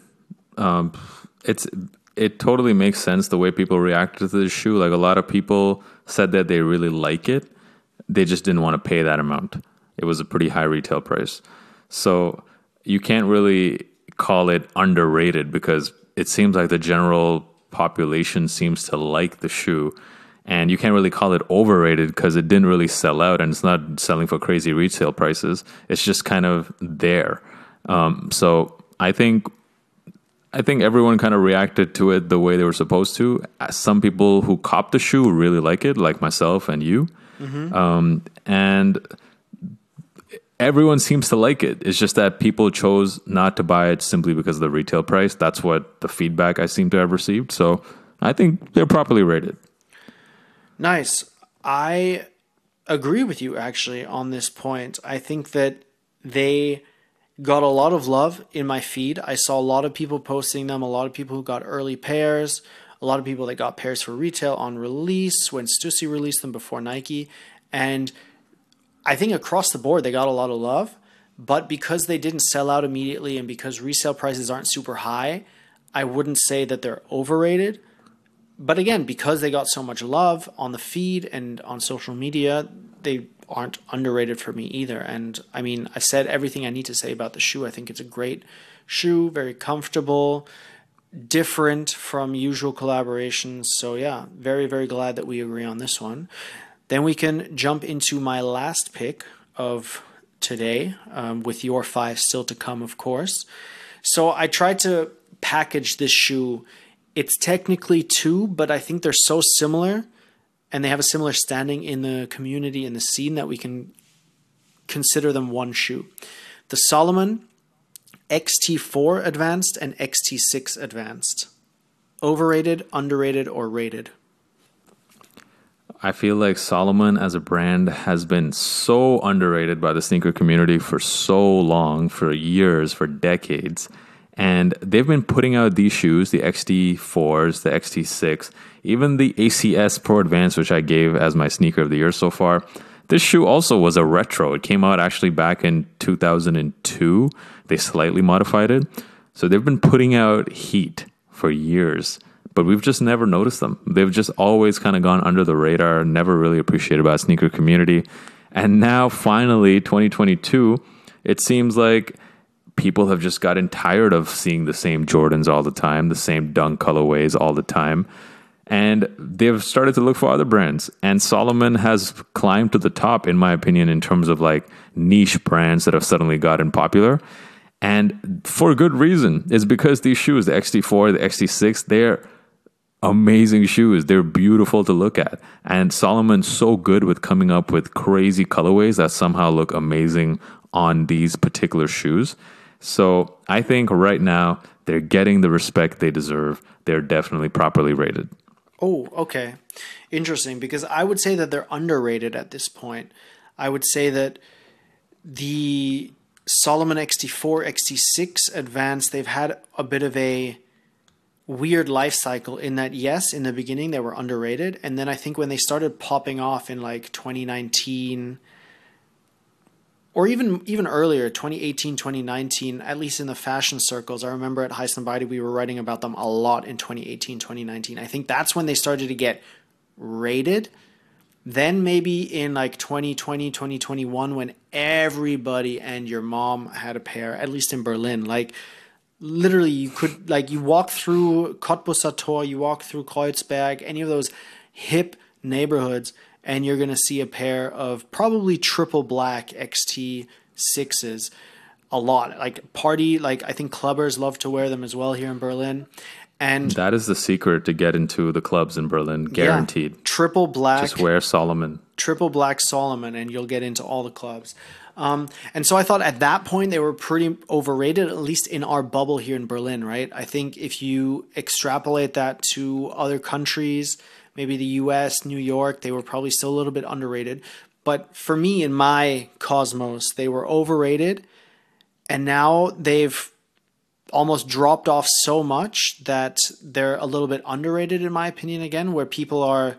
It totally makes sense the way people reacted to this shoe. Like, a lot of people said that they really like it. They just didn't want to pay that amount. It was a pretty high retail price. So you can't really call it underrated, because it seems like the general population seems to like the shoe. And you can't really call it overrated because it didn't really sell out, and it's not selling for crazy retail prices. It's just kind of there. So I think everyone kind of reacted to it the way they were supposed to. Some people who copped the shoe really like it, like myself and you. Mm-hmm. And everyone seems to like it. It's just that people chose not to buy it simply because of the retail price. That's what the feedback I seem to have received. So I think they're properly rated. Nice. I agree with you, actually, on this point. I think that they got a lot of love in my feed. I saw a lot of people posting them, a lot of people who got early pairs, a lot of people that got pairs for retail on release when Stussy released them before Nike. And I think across the board, they got a lot of love. But because they didn't sell out immediately, and because resale prices aren't super high, I wouldn't say that they're overrated. But again, because they got so much love on the feed and on social media, they aren't underrated for me either. And I mean, I said everything I need to say about the shoe. I think it's a great shoe, very comfortable, different from usual collaborations. So yeah, very, very glad that we agree on this one. Then we can jump into my last pick of today, with your 5 still to come, of course. So I tried to package this shoe. It's technically 2, but I think they're so similar and they have a similar standing in the community and the scene that we can consider them one shoe. The Salomon XT4 Advanced and XT6 Advanced. Overrated, underrated, or rated? I feel like Salomon as a brand has been so underrated by the sneaker community for so long, for years, for decades. And they've been putting out these shoes, the XT4s, the XT6, even the ACS Pro Advanced, which I gave as my sneaker of the year so far. This shoe also was a retro. It came out actually back in 2002. They slightly modified it. So they've been putting out heat for years, but we've just never noticed them. They've just always kind of gone under the radar, never really appreciated by the sneaker community. And now finally, 2022, it seems like people have just gotten tired of seeing the same Jordans all the time, the same Dunk colorways all the time. And they've started to look for other brands. And Salomon has climbed to the top, in my opinion, in terms of like niche brands that have suddenly gotten popular. And for good reason. It's because these shoes, the XT4, the XT6, they're amazing shoes. They're beautiful to look at. And Salomon's so good with coming up with crazy colorways that somehow look amazing on these particular shoes. So I think right now they're getting the respect they deserve. They're definitely properly rated. Oh, okay. Interesting, because I would say that they're underrated at this point. I would say that the Salomon XT4, XT6 Advanced, they've had a bit of a weird life cycle in that, yes, in the beginning they were underrated. And then I think when they started popping off in like 2019, or even earlier, 2018, 2019, at least in the fashion circles. I remember at Highsnobiety, we were writing about them a lot in 2018, 2019. I think that's when they started to get rated. Then maybe in like 2020, 2021, when everybody and your mom had a pair, at least in Berlin. Like literally you could, like you walk through Cottbusser Tor, you walk through Kreuzberg, any of those hip neighborhoods, and you're going to see a pair of probably triple black XT6s a lot. Like party, like I think clubbers love to wear them as well here in Berlin. And that is the secret to get into the clubs in Berlin, guaranteed. Yeah, triple black. Just wear Salomon. Triple black Salomon and you'll get into all the clubs. And so I thought at that point they were pretty overrated, at least in our bubble here in Berlin, right? I think if you extrapolate that to other countries, maybe the US, New York, they were probably still a little bit underrated. But for me, in my cosmos, they were overrated. And now they've almost dropped off so much that they're a little bit underrated, in my opinion, again, where people are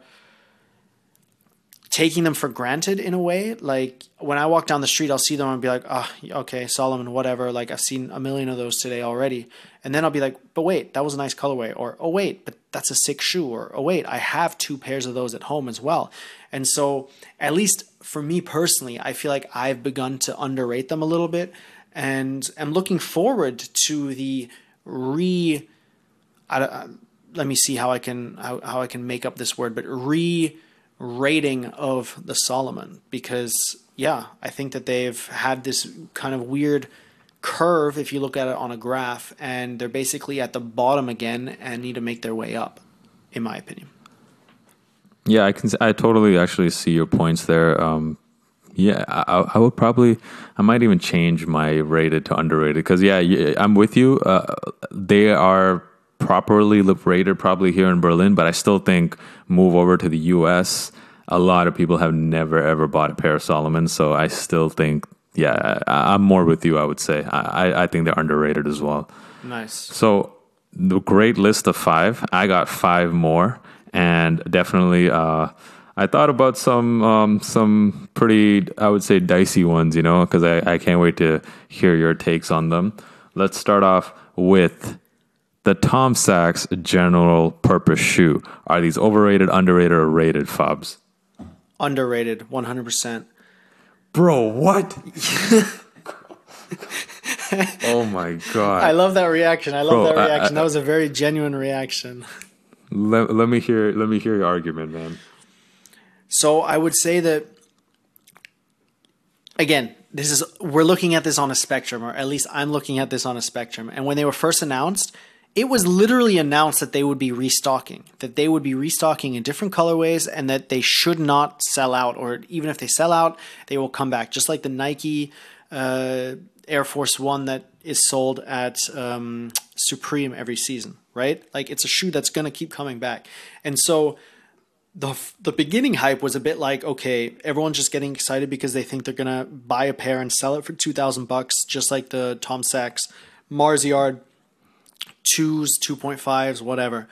taking them for granted in a way. Like when I walk down the street, I'll see them and be like, oh, okay, Salomon, whatever. Like I've seen a million of those today already. And then I'll be like, but wait, that was a nice colorway. Or, oh wait, but that's a sick shoe. Or, oh wait, I have 2 pairs of those at home as well. And so at least for me personally, I feel like I've begun to underrate them a little bit. And I'm looking forward to the let me see how I can make up this word, but rating of the Salomon, because yeah, I think that they've had this kind of weird curve if you look at it on a graph, and they're basically at the bottom again and need to make their way up, in my opinion. Yeah, I totally actually see your points there. Yeah, I would probably, I might even change my rated to underrated, because yeah, I'm with you. They are properly rated probably here in Berlin, but I still think move over to the US, a lot of people have never ever bought a pair of Salomon, so I still think, yeah, I'm more with you, I would say. I think they're underrated as well. Nice. So the great list of 5. I got 5 more, and definitely I thought about some pretty, I would say, dicey ones, because I can't wait to hear your takes on them. Let's start off with the Tom Sachs general purpose shoe. Are these overrated, underrated, or rated, Fabs? Underrated, 100%. Bro, what? Oh my god! I love that reaction. I love Bro, that reaction. That was a very genuine reaction. Let me hear your argument, man. So I would say that, again, we're looking at this on a spectrum, or at least I'm looking at this on a spectrum. And when they were first announced, it was literally announced that they would be restocking in different colorways, and that they should not sell out, or even if they sell out, they will come back. Just like the Nike Air Force One that is sold at Supreme every season, right? Like, it's a shoe that's going to keep coming back. And so the beginning hype was a bit like, okay, everyone's just getting excited because they think they're going to buy a pair and sell it for $2,000, just like the Tom Sachs Mars Yard 2s, 2.5s, whatever.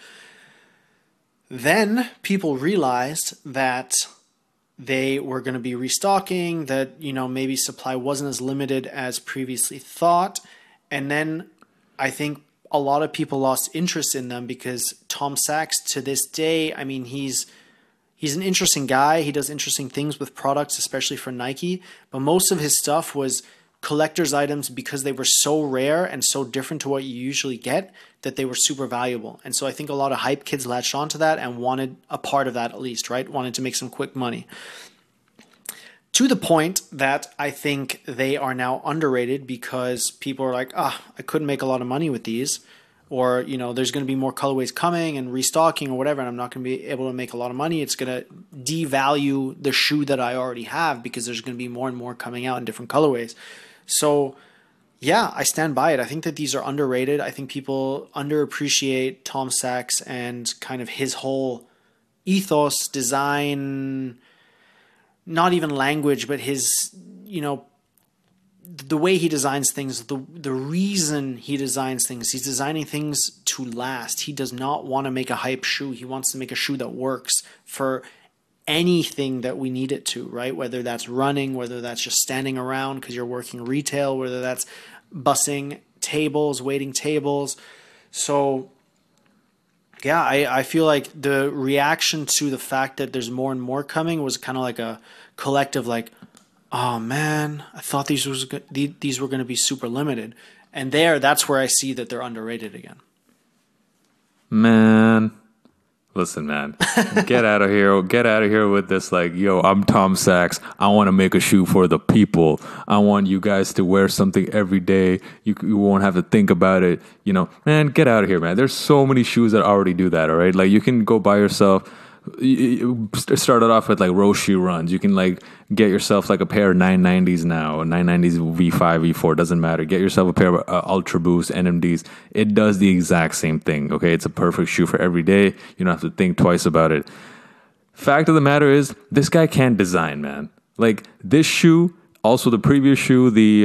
Then people realized that they were going to be restocking, that, you know, maybe supply wasn't as limited as previously thought. And then I think a lot of people lost interest in them because Tom Sachs, to this day, I mean, he's an interesting guy. He does interesting things with products, especially for Nike. But most of his stuff was collector's items because they were so rare and so different to what you usually get that they were super valuable. And so I think a lot of hype kids latched onto that and wanted a part of that, at least, right? Wanted to make some quick money. To the point that I think they are now underrated because people are like, I couldn't make a lot of money with these. Or, you know, there's going to be more colorways coming and restocking or whatever, and I'm not going to be able to make a lot of money. It's going to devalue the shoe that I already have because there's going to be more and more coming out in different colorways. So, yeah, I stand by it. I think that these are underrated. I think people underappreciate Tom Sachs and kind of his whole ethos, design, not even language, but his, you know, the way he designs things, the reason he designs things. He's designing things to last. He does not want to make a hype shoe. He wants to make a shoe that works for anything that we need it to, right? Whether that's running, whether that's just standing around because you're working retail, whether that's bussing tables, waiting tables. So, yeah, I feel like the reaction to the fact that there's more and more coming was kind of like a collective, like, oh man, I thought these were going to be super limited. And that's where I see that they're underrated again. Man, listen, man, get out of here. Get out of here with this, like, yo, I'm Tom Sachs. I want to make a shoe for the people. I want you guys to wear something every day. You won't have to think about it. You know, man, get out of here, man. There's so many shoes that already do that, all right? Like, you can go buy yourself. You started off with like Roshe runs. You can like get yourself like a pair of 990s now, 990s V5, V4, doesn't matter. Get yourself a pair of Ultra Boost NMDs. It does the exact same thing. Okay, it's a perfect shoe for every day. You don't have to think twice about it. Fact of the matter is, this guy can't design, man. Like this shoe. Also, the previous shoe, the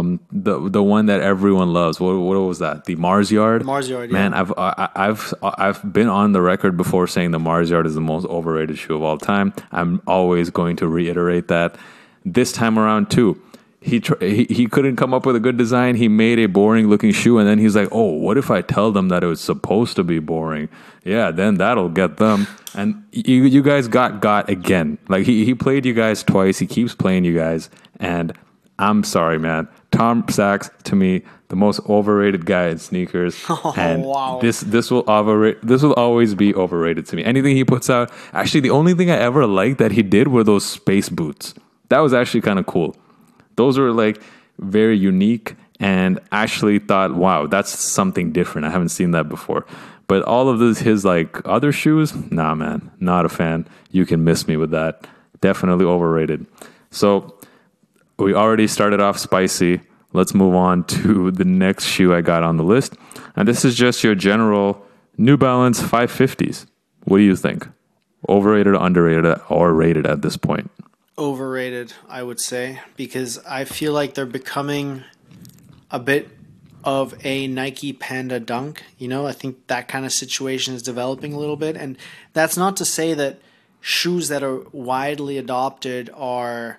one that everyone loves. What was that? The Mars Yard. Mars Yard. Man, yeah. I've been on the record before saying the Mars Yard is the most overrated shoe of all time. I'm always going to reiterate that. This time around too, he couldn't come up with a good design. He made a boring looking shoe, and then he's like, "Oh, what if I tell them that it was supposed to be boring? Yeah, then that'll get them." And you guys got again. Like he played you guys twice. He keeps playing you guys. And I'm sorry, man. Tom Sachs, to me, the most overrated guy in sneakers. Oh, and wow. This will always be overrated to me. Anything he puts out. Actually, the only thing I ever liked that he did were those space boots. That was actually kind of cool. Those were like very unique, and actually thought, wow, that's something different. I haven't seen that before. But all of his like other shoes, nah, man, not a fan. You can miss me with that. Definitely overrated. So we already started off spicy. Let's move on to the next shoe I got on the list. And this is just your general New Balance 550s. What do you think? Overrated, underrated, or rated at this point? Overrated, I would say, because I feel like they're becoming a bit of a Nike Panda Dunk. You know, I think that kind of situation is developing a little bit. And that's not to say that shoes that are widely adopted are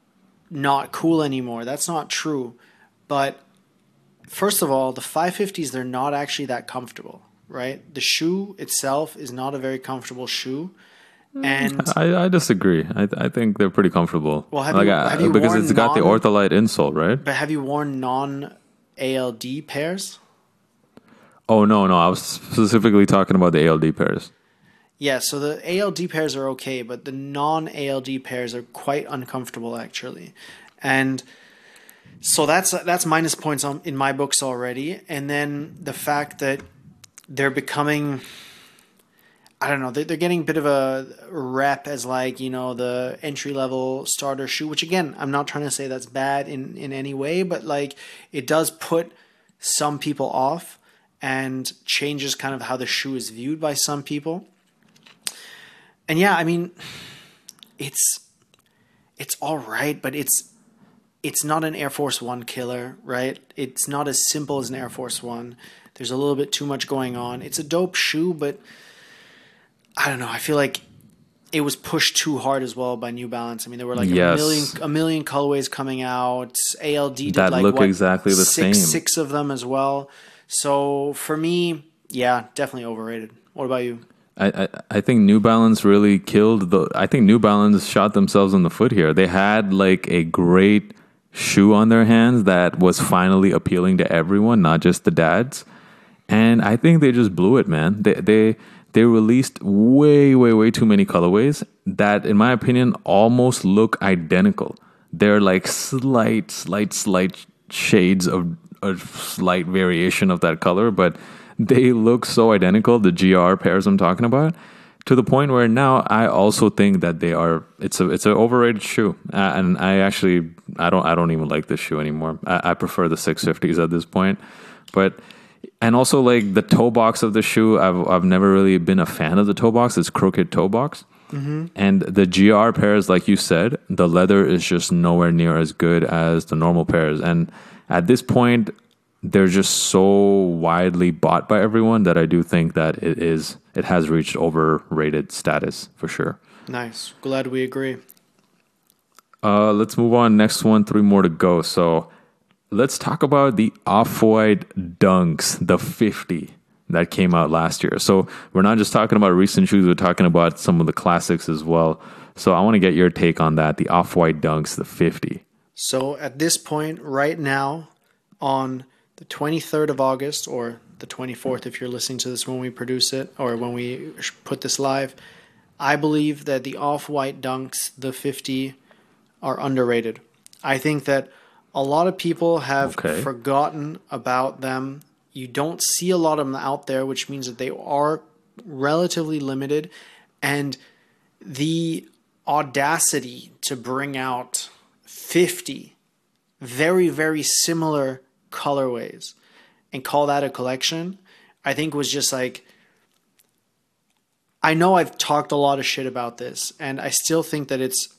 not cool anymore. That's not true. But first of all, the 550s, they're not actually that comfortable, right? The shoe itself is not a very comfortable shoe. And I disagree. I think they're pretty comfortable. Well, have you because worn it's got the Ortholite insole, right? But have you worn non-ALD pairs? Oh no, I was specifically talking about the ALD pairs. Yeah, so the ALD pairs are okay, but the non-ALD pairs are quite uncomfortable actually. And so that's minus points in my books already. And then the fact that they're becoming, I don't know, they're getting a bit of a rep as like, you know, the entry-level starter shoe, which again, I'm not trying to say that's bad in any way, but like it does put some people off and changes kind of how the shoe is viewed by some people. And yeah, I mean, it's all right, but it's not an Air Force One killer, right? It's not as simple as an Air Force One. There's a little bit too much going on. It's a dope shoe, but I don't know. I feel like it was pushed too hard as well by New Balance. I mean, there were like a million colorways coming out. ALD did that like look exactly the same. Six of them as well. So for me, yeah, definitely overrated. What about you? I think New Balance really killed I think New Balance shot themselves in the foot here. They had like a great shoe on their hands that was finally appealing to everyone, not just the dads. And I think they just blew it, man. They released way too many colorways that, in my opinion, almost look identical. They're like slight shades of a slight variation of that color, but they look so identical, the GR pairs I'm talking about, to the point where now I also think that it's an overrated shoe. And I don't even like this shoe anymore. I prefer the 650s at this point. And also like the toe box of the shoe, I've never really been a fan of the toe box. It's crooked toe box. Mm-hmm. And the GR pairs, like you said, the leather is just nowhere near as good as the normal pairs. And at this point, they're just so widely bought by everyone that I do think that it has reached overrated status for sure. Nice. Glad we agree. Let's move on. Next one, 3 more to go. So let's talk about the Off-White Dunks, the 50 that came out last year. So we're not just talking about recent shoes, we're talking about some of the classics as well. So I want to get your take on that, the Off-White Dunks, the 50. So at this point, right now, on the 23rd of August, or the 24th if you're listening to this when we produce it, or when we put this live, I believe that the Off-White Dunks, the 50, are underrated. I think that a lot of people have forgotten about them. You don't see a lot of them out there, which means that they are relatively limited. And the audacity to bring out 50 very, very similar colorways and call that a collection, I think was just like, I know I've talked a lot of shit about this, and I still think that it's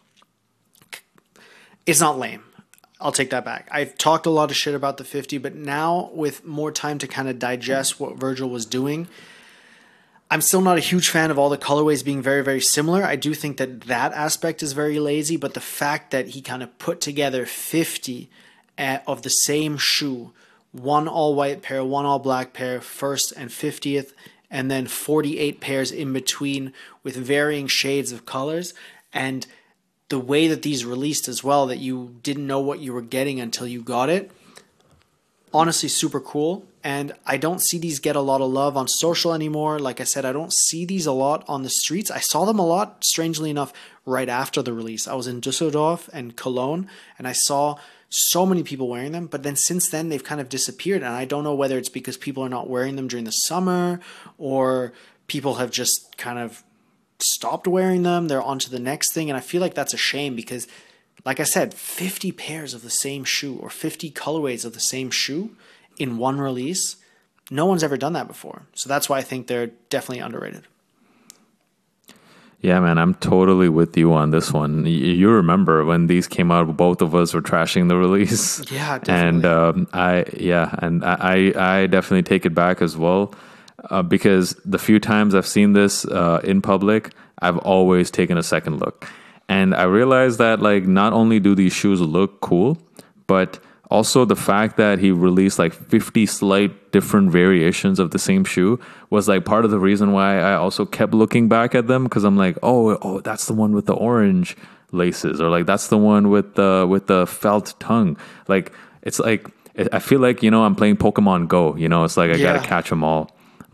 not lame. I'll take that back. I've talked a lot of shit about the 50, but now with more time to kind of digest what Virgil was doing, I'm still not a huge fan of all the colorways being very, very similar. I do think that aspect is very lazy, but the fact that he kind of put together 50 of the same shoe, one all white pair, one all black pair, first and 50th, and then 48 pairs in between with varying shades of colors, and the way that these released as well, that you didn't know what you were getting until you got it, honestly super cool. And I don't see these get a lot of love on social anymore. Like I said, I don't see these a lot on the streets. I saw them a lot, strangely enough, right after the release. I was in Düsseldorf and Cologne, and I saw so many people wearing them. But then since then, they've kind of disappeared. And I don't know whether it's because people are not wearing them during the summer, or people have just kind of stopped wearing them. They're on to the next thing. And I feel like that's a shame because, like I said, 50 pairs of the same shoe or 50 colorways of the same shoe in one release, no one's ever done that before. So that's why I think they're definitely underrated. Yeah, man, I'm totally with you on this one. You remember when these came out, both of us were trashing the release. Yeah, definitely. And I definitely take it back as well, because the few times I've seen this in public, I've always taken a second look. And I realized that, like, not only do these shoes look cool, but Also, the fact that he released like 50 slight different variations of the same shoe was like part of the reason why I also kept looking back at them, because I'm like, oh, that's the one with the orange laces, or like that's the one with the felt tongue. Like it's like I feel like, I'm playing Pokemon Go. It's like I gotta catch them all.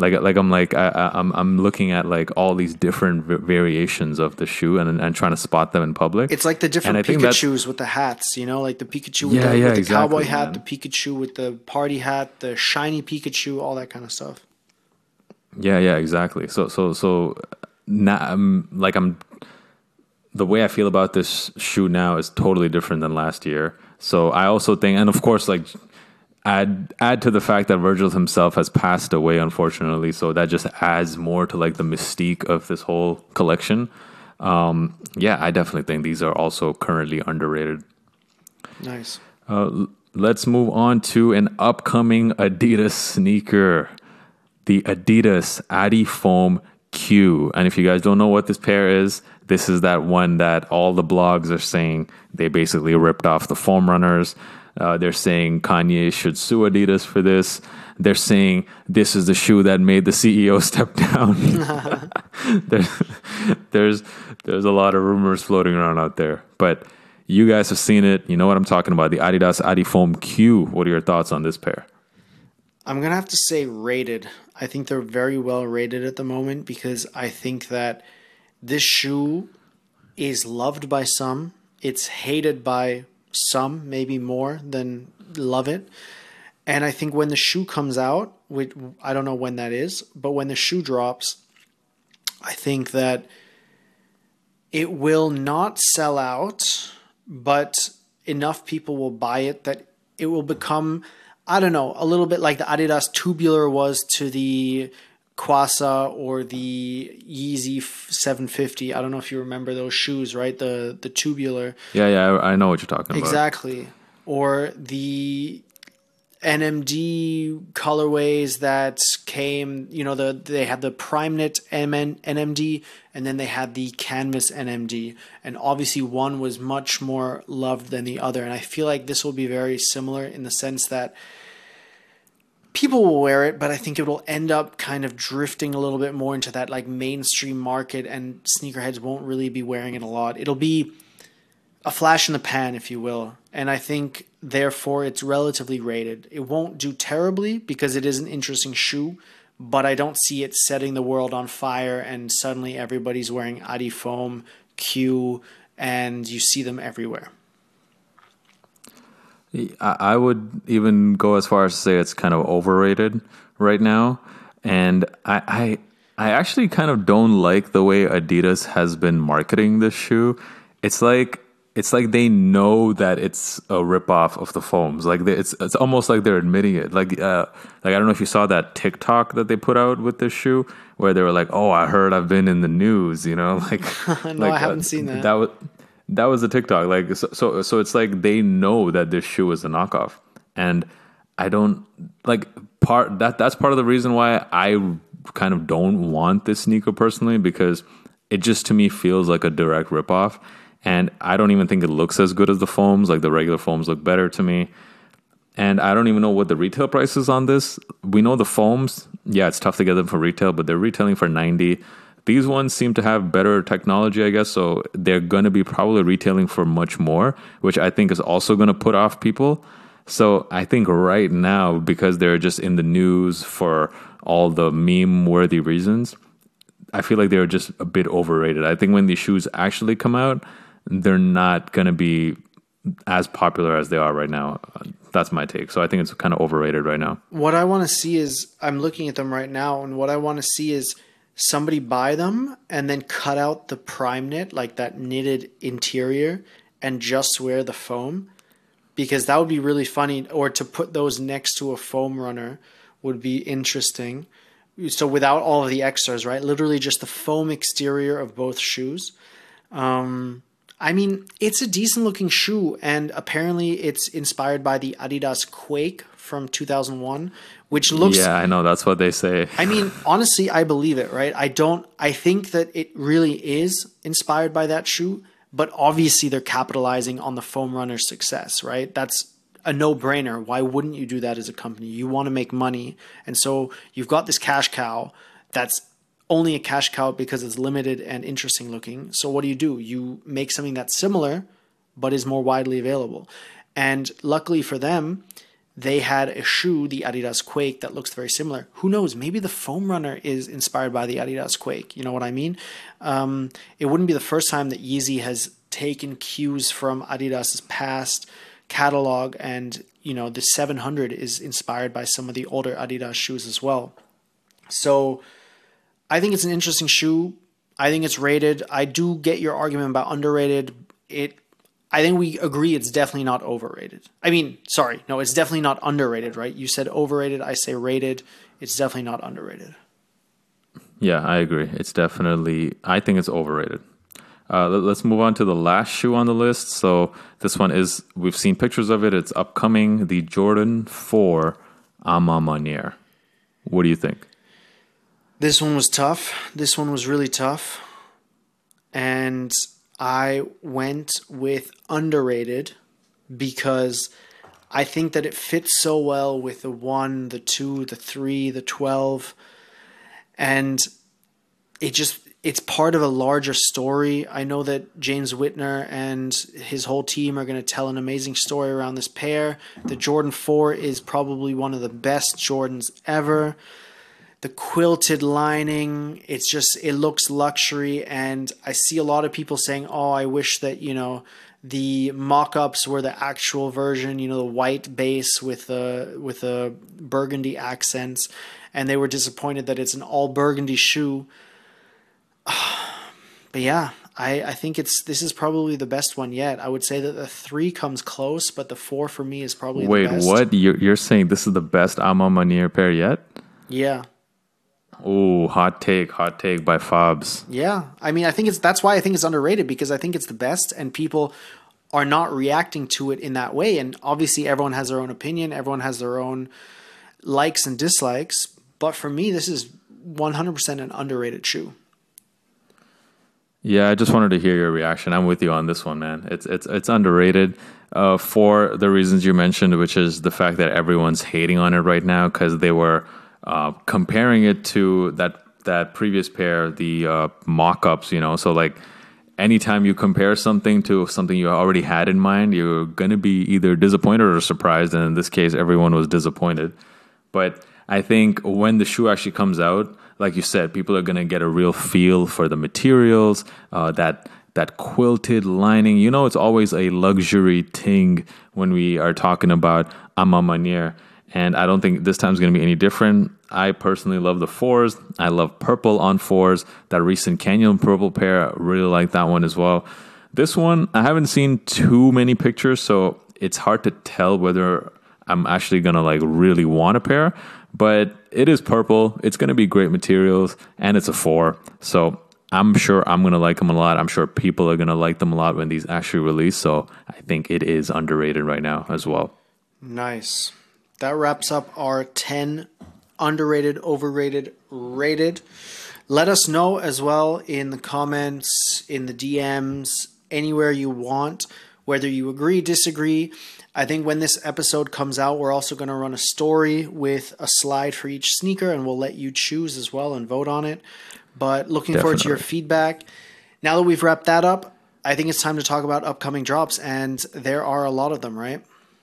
I'm looking at like all these different variations of the shoe and trying to spot them in public. It's like the different Pikachus with the hats, like the Pikachu with the cowboy hat, the Pikachu with the party hat, the shiny Pikachu, all that kind of stuff. Yeah, exactly. So now the way I feel about this shoe now is totally different than last year. So I also think, and of course, like add to the fact that Virgil himself has passed away, unfortunately. So that just adds more to like the mystique of this whole collection. I definitely think these are also currently underrated. Nice. Let's move on to an upcoming Adidas sneaker, the Adidas Adifoam Q. And if you guys don't know what this pair is, this is that one that all the blogs are saying they basically ripped off the foam runners. They're saying Kanye should sue Adidas for this. They're saying this is the shoe that made the CEO step down. There's a lot of rumors floating around out there, but you guys have seen it. You know what I'm talking about. The Adidas Adifoam Q. What are your thoughts on this pair? I'm going to have to say rated. I think they're very well rated at the moment, because I think that this shoe is loved by some. It's hated by some, maybe more than love it. And I think when the shoe comes out, which I don't know when that is, but when the shoe drops, I think that it will not sell out, but enough people will buy it that it will become, I don't know, a little bit like the Adidas Tubular was to the Quasa or the Yeezy 750. I don't know if you remember those shoes, right? The Tubular. Yeah, I know what you're talking about. Exactly. Or the NMD colorways that came, they had the PrimeKnit NMD, and then they had the Canvas NMD. And obviously one was much more loved than the other. And I feel like this will be very similar in the sense that people will wear it, but I think it will end up kind of drifting a little bit more into that like mainstream market, and sneakerheads won't really be wearing it a lot. It'll be a flash in the pan, if you will. And I think, therefore, it's relatively rated. It won't do terribly because it is an interesting shoe, but I don't see it setting the world on fire and suddenly everybody's wearing Adifoam Q and you see them everywhere. I would even go as far as to say it's kind of overrated right now. And I actually kind of don't like the way Adidas has been marketing this shoe. It's like they know that it's a ripoff of the foams. Like it's almost like they're admitting it. Like I don't know if you saw that TikTok that they put out with this shoe, where they were like, "Oh, I heard I've been in the news," Like no, I haven't seen that. That was a TikTok. Like so it's like they know that this shoe is a knockoff, and I don't like that's part of the reason why I kind of don't want this sneaker personally, because it just to me feels like a direct ripoff. And I don't even think it looks as good as the foams. Like the regular foams look better to me. And I don't even know what the retail price is on this. We know the foams, it's tough to get them for retail, but they're retailing for $90. These ones seem to have better technology, I guess. So they're going to be probably retailing for much more, which I think is also going to put off people. So I think right now, because they're just in the news for all the meme-worthy reasons, I feel like they're just a bit overrated. I think when these shoes actually come out, they're not going to be as popular as they are right now. That's my take. So I think it's kind of overrated right now. What I want to see is, I'm looking at them right now, and what I want to see is somebody buy them and then cut out the PrimeKnit, like that knitted interior, and just wear the foam, because that would be really funny. Or to put those next to a foam runner would be interesting. So without all of the extras, right? Literally just the foam exterior of both shoes. I mean, it's a decent looking shoe, and apparently it's inspired by the Adidas Quake from 2001, which looks... Yeah, I know. That's what they say. I mean, honestly, I believe it, right? I think that it really is inspired by that shoe, but obviously they're capitalizing on the foam runner's success, right? That's a no-brainer. Why wouldn't you do that as a company? You want to make money. And so you've got this cash cow that's only a cash cow because it's limited and interesting looking. So what do? You make something that's similar, but is more widely available. And luckily for them, they had a shoe, the Adidas Quake, that looks very similar. Who knows? Maybe the Foam Runner is inspired by the Adidas Quake. You know what I mean? It wouldn't be the first time that Yeezy has taken cues from Adidas's past catalog, and the 700 is inspired by some of the older Adidas shoes as well. So I think it's an interesting shoe. I think it's rated. I do get your argument about underrated. I think we agree it's definitely not overrated. It's definitely not underrated, right? You said overrated, I say rated. It's definitely not underrated. Yeah, I agree. I think it's overrated. Let's move on to the last shoe on the list. So this one we've seen pictures of it. It's upcoming, the Jordan 4 A Ma Maniére. What do you think? This one was tough. This one was really tough. And I went with underrated because I think that it fits so well with the 1, the 2, the 3, the 12. And it's part of a larger story. I know that James Whitner and his whole team are going to tell an amazing story around this pair. The Jordan 4 is probably one of the best Jordans ever. The quilted lining, it looks luxury, and I see a lot of people saying, oh, I wish that, the mock-ups were the actual version, the white base with the burgundy accents, and they were disappointed that it's an all burgundy shoe. But yeah, I think this is probably the best one yet. I would say that the 3 comes close, but the 4 for me is probably the best. Wait, what? You're saying this is the best A Ma Maniére pair yet? Yeah. Oh, hot take by Fobs. Yeah, that's why I think it's underrated, because I think it's the best, and people are not reacting to it in that way. And obviously, everyone has their own opinion, everyone has their own likes and dislikes. But for me, this is 100% an underrated shoe. Yeah, I just wanted to hear your reaction. I'm with you on this one, man. It's underrated for the reasons you mentioned, which is the fact that everyone's hating on it right now because they were comparing it to that previous pair, the mock-ups, So like anytime you compare something to something you already had in mind, you're going to be either disappointed or surprised. And in this case, everyone was disappointed. But I think when the shoe actually comes out, like you said, people are going to get a real feel for the materials, that quilted lining. It's always a luxury thing when we are talking about A Ma Maniére. And I don't think this time is going to be any different. I personally love the 4s. I love purple on 4s. That recent Canyon purple pair, I really like that one as well. This one, I haven't seen too many pictures, so it's hard to tell whether I'm actually going to like really want a pair. But it is purple. It's going to be great materials, and it's a 4. So I'm sure I'm going to like them a lot. I'm sure people are going to like them a lot when these actually release. So I think it is underrated right now as well. Nice. That wraps up our 10 underrated, overrated, rated. Let us know as well in the comments, in the DMs, anywhere you want, whether you agree, disagree. I think when this episode comes out, we're also going to run a story with a slide for each sneaker, and we'll let you choose as well and vote on it. But looking forward to your feedback. Now that we've wrapped that up, I think it's time to talk about upcoming drops, and there are a lot of them, right?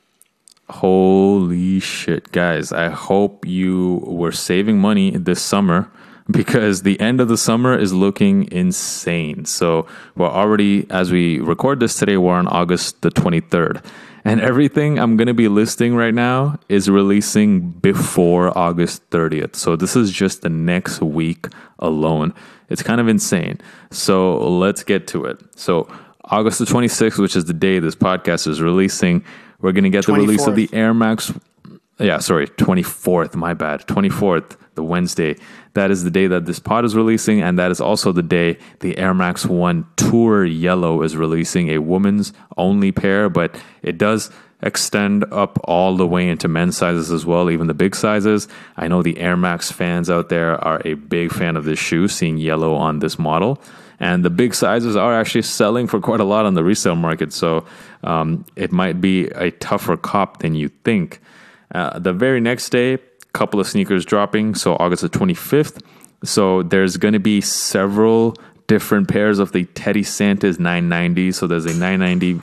Holy shit, guys. I hope you were saving money this summer because the end of the summer is looking insane. So we're already, as we record this today, we're on August the 23rd. And everything I'm going to be listing right now is releasing before August 30th. So this is just the next week alone. It's kind of insane. So let's get to it. So August the 26th, which is the day this podcast is releasing, we're going to get 24th. The release of the Air Max. 24th, my bad. 24th, the Wednesday. That is the day that this pod is releasing, and that is also the day the Air Max 1 Tour Yellow is releasing, a women's only pair, but it does extend up all the way into men's sizes as well, even the big sizes. I know the Air Max fans out there are a big fan of this shoe, seeing yellow on this model. And the big sizes are actually selling for quite a lot on the resale market. So it might be a tougher cop than you think. The very next day, couple of sneakers dropping. So August the 25th. So there's going to be several different pairs of the Teddy Santis 990. So there's a 990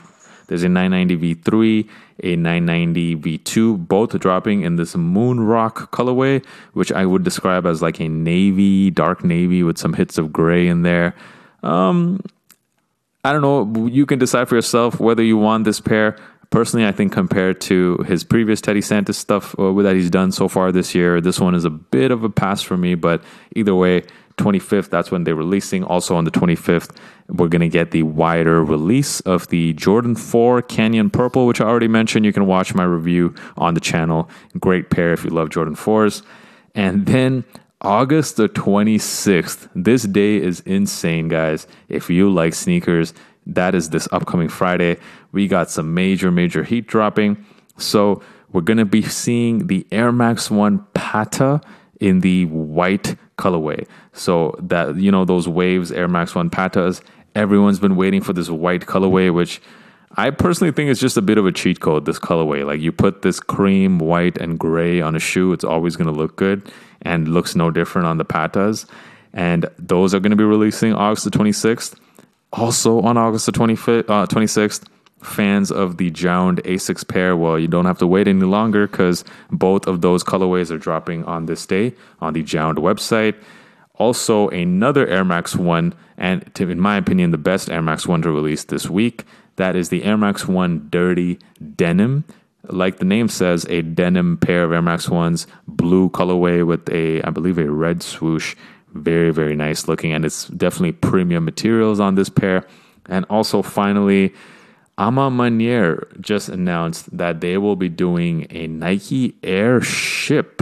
V3, a 990 V2, both dropping in this Moon Rock colorway, which I would describe as like a navy, dark navy with some hits of gray in there. I don't know. You can decide for yourself whether you want this pair. Personally, I think compared to his previous Teddy Santis stuff that he's done so far this year, this one is a bit of a pass for me. But either way, 25th, that's when they're releasing. Also on the 25th, we're going to get the wider release of the Jordan 4 Canyon Purple, which I already mentioned. You can watch my review on the channel. Great pair if you love Jordan 4s. And then August the 26th. This day is insane, guys. If you like sneakers, that is this upcoming Friday. We got some major heat dropping. So we're going to be seeing the Air Max 1 Pata in the white colorway. So that, you know, those Waves Air Max 1 Patas, everyone's been waiting for this white colorway, which I personally think is just a bit of a cheat code, this colorway. Like, you put this cream, white, and gray on a shoe, it's always going to look good and looks no different on the Patas. And those are going to be releasing August the 26th. Also on August the 26th, fans of the Jound Asics pair, well, you don't have to wait any longer because both of those colorways are dropping on this day on the Jound website. Also, another Air Max 1, and in my opinion, the best Air Max 1 to release this week. That is the Air Max 1 Dirty Denim. Like the name says, a denim pair of Air Max 1s, blue colorway with I believe a red swoosh. Very nice looking, and it's definitely premium materials on this pair. And also, finally, A Ma Maniére just announced that they will be doing a Nike Airship.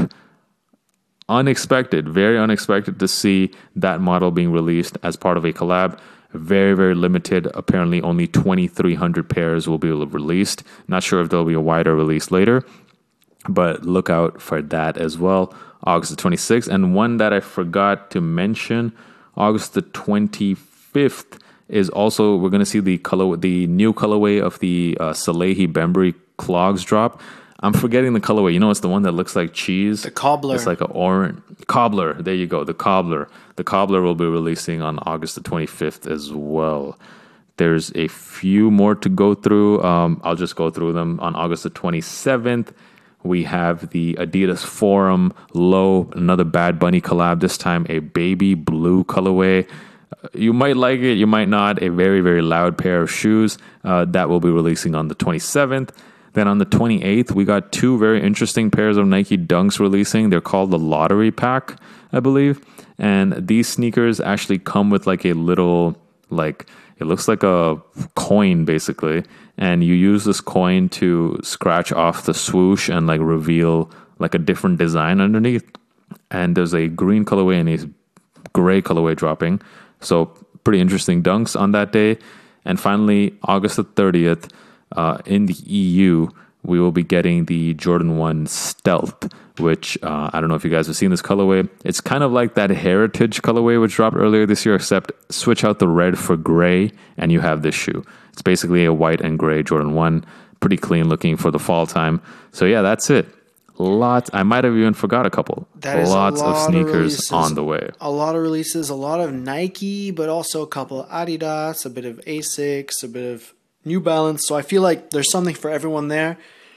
Unexpected, very unexpected to see that model being released as part of a collab. Very limited. Apparently, only 2,300 pairs will be released. Not sure if there'll be a wider release later, but look out for that as well. August the 26th. And one that I forgot to mention, August the 25th is also, we're going to see the new colorway of the Salehi Bembury clogs drop. I'm forgetting the colorway. You know, it's the one that looks like cheese. The cobbler. It's like an orange cobbler. There you go. The cobbler. The cobbler will be releasing on August the 25th as well. There's a few more to go through. I'll just go through them. On August the 27th, we have the Adidas Forum Low, another Bad Bunny collab, this time a baby blue colorway. You might like it, you might not. A very loud pair of shoes that will be releasing on the 27th. Then on the 28th, we got two very interesting pairs of Nike Dunks releasing. They're called the Lottery Pack, I believe. And these sneakers actually come with like a little, like, it looks like a coin basically. And you use this coin to scratch off the swoosh and like reveal like a different design underneath. And there's a green colorway and a gray colorway dropping. So pretty interesting dunks on that day. And finally, August the 30th, in the EU, we will be getting the Jordan 1 Stealth, which I don't know if you guys have seen this colorway. It's kind of like that Heritage colorway which dropped earlier this year, except switch out the red for gray and you have this shoe. It's basically a white and gray Jordan 1. Pretty clean looking for the fall time. So yeah, that's it. Lots. I might have even forgot a couple. Lots of sneakers on the way. A lot of releases, a lot of Nike, but also a couple of Adidas, a bit of Asics, a bit of New Balance. So I feel like there's something for everyone there.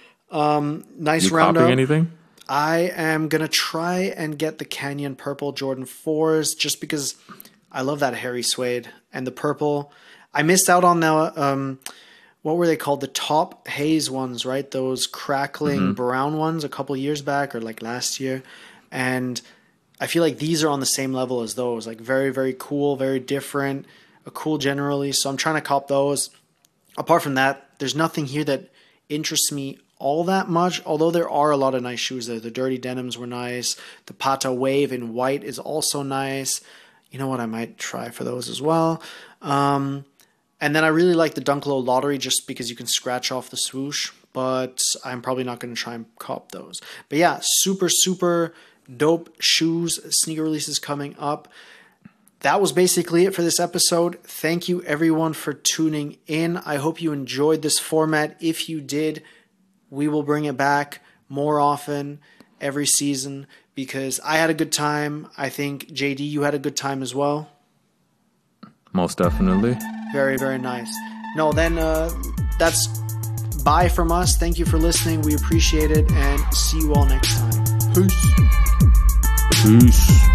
Nice roundup. Copying anything? I am going to try and get the Canyon Purple Jordan 4s just because I love that hairy suede and the purple. I missed out on the, what were they called? The Top Haze ones, right? Those crackling brown ones a couple years back or like last year. And I feel like these are on the same level as those. Like very cool, very different, a cool generally. So I'm trying to cop those. Apart from that, there's nothing here that interests me all that much, although there are a lot of nice shoes there. The Dirty Denims were nice. The Pata Wave in white is also nice. You know what? I might try for those as well. And then I really like the Dunk Low Lottery just because you can scratch off the swoosh, but I'm probably not going to try and cop those. But yeah, super dope shoes, sneaker releases coming up. that was basically it for this episode. Thank you everyone for tuning in. I hope you enjoyed this format. If you did, we will bring it back more often every season because I had a good time. I think, JD, you had a good time as well. Most definitely. Very, very nice. No, then that's bye from us. Thank you for listening. We appreciate it, and see you all next time. Peace.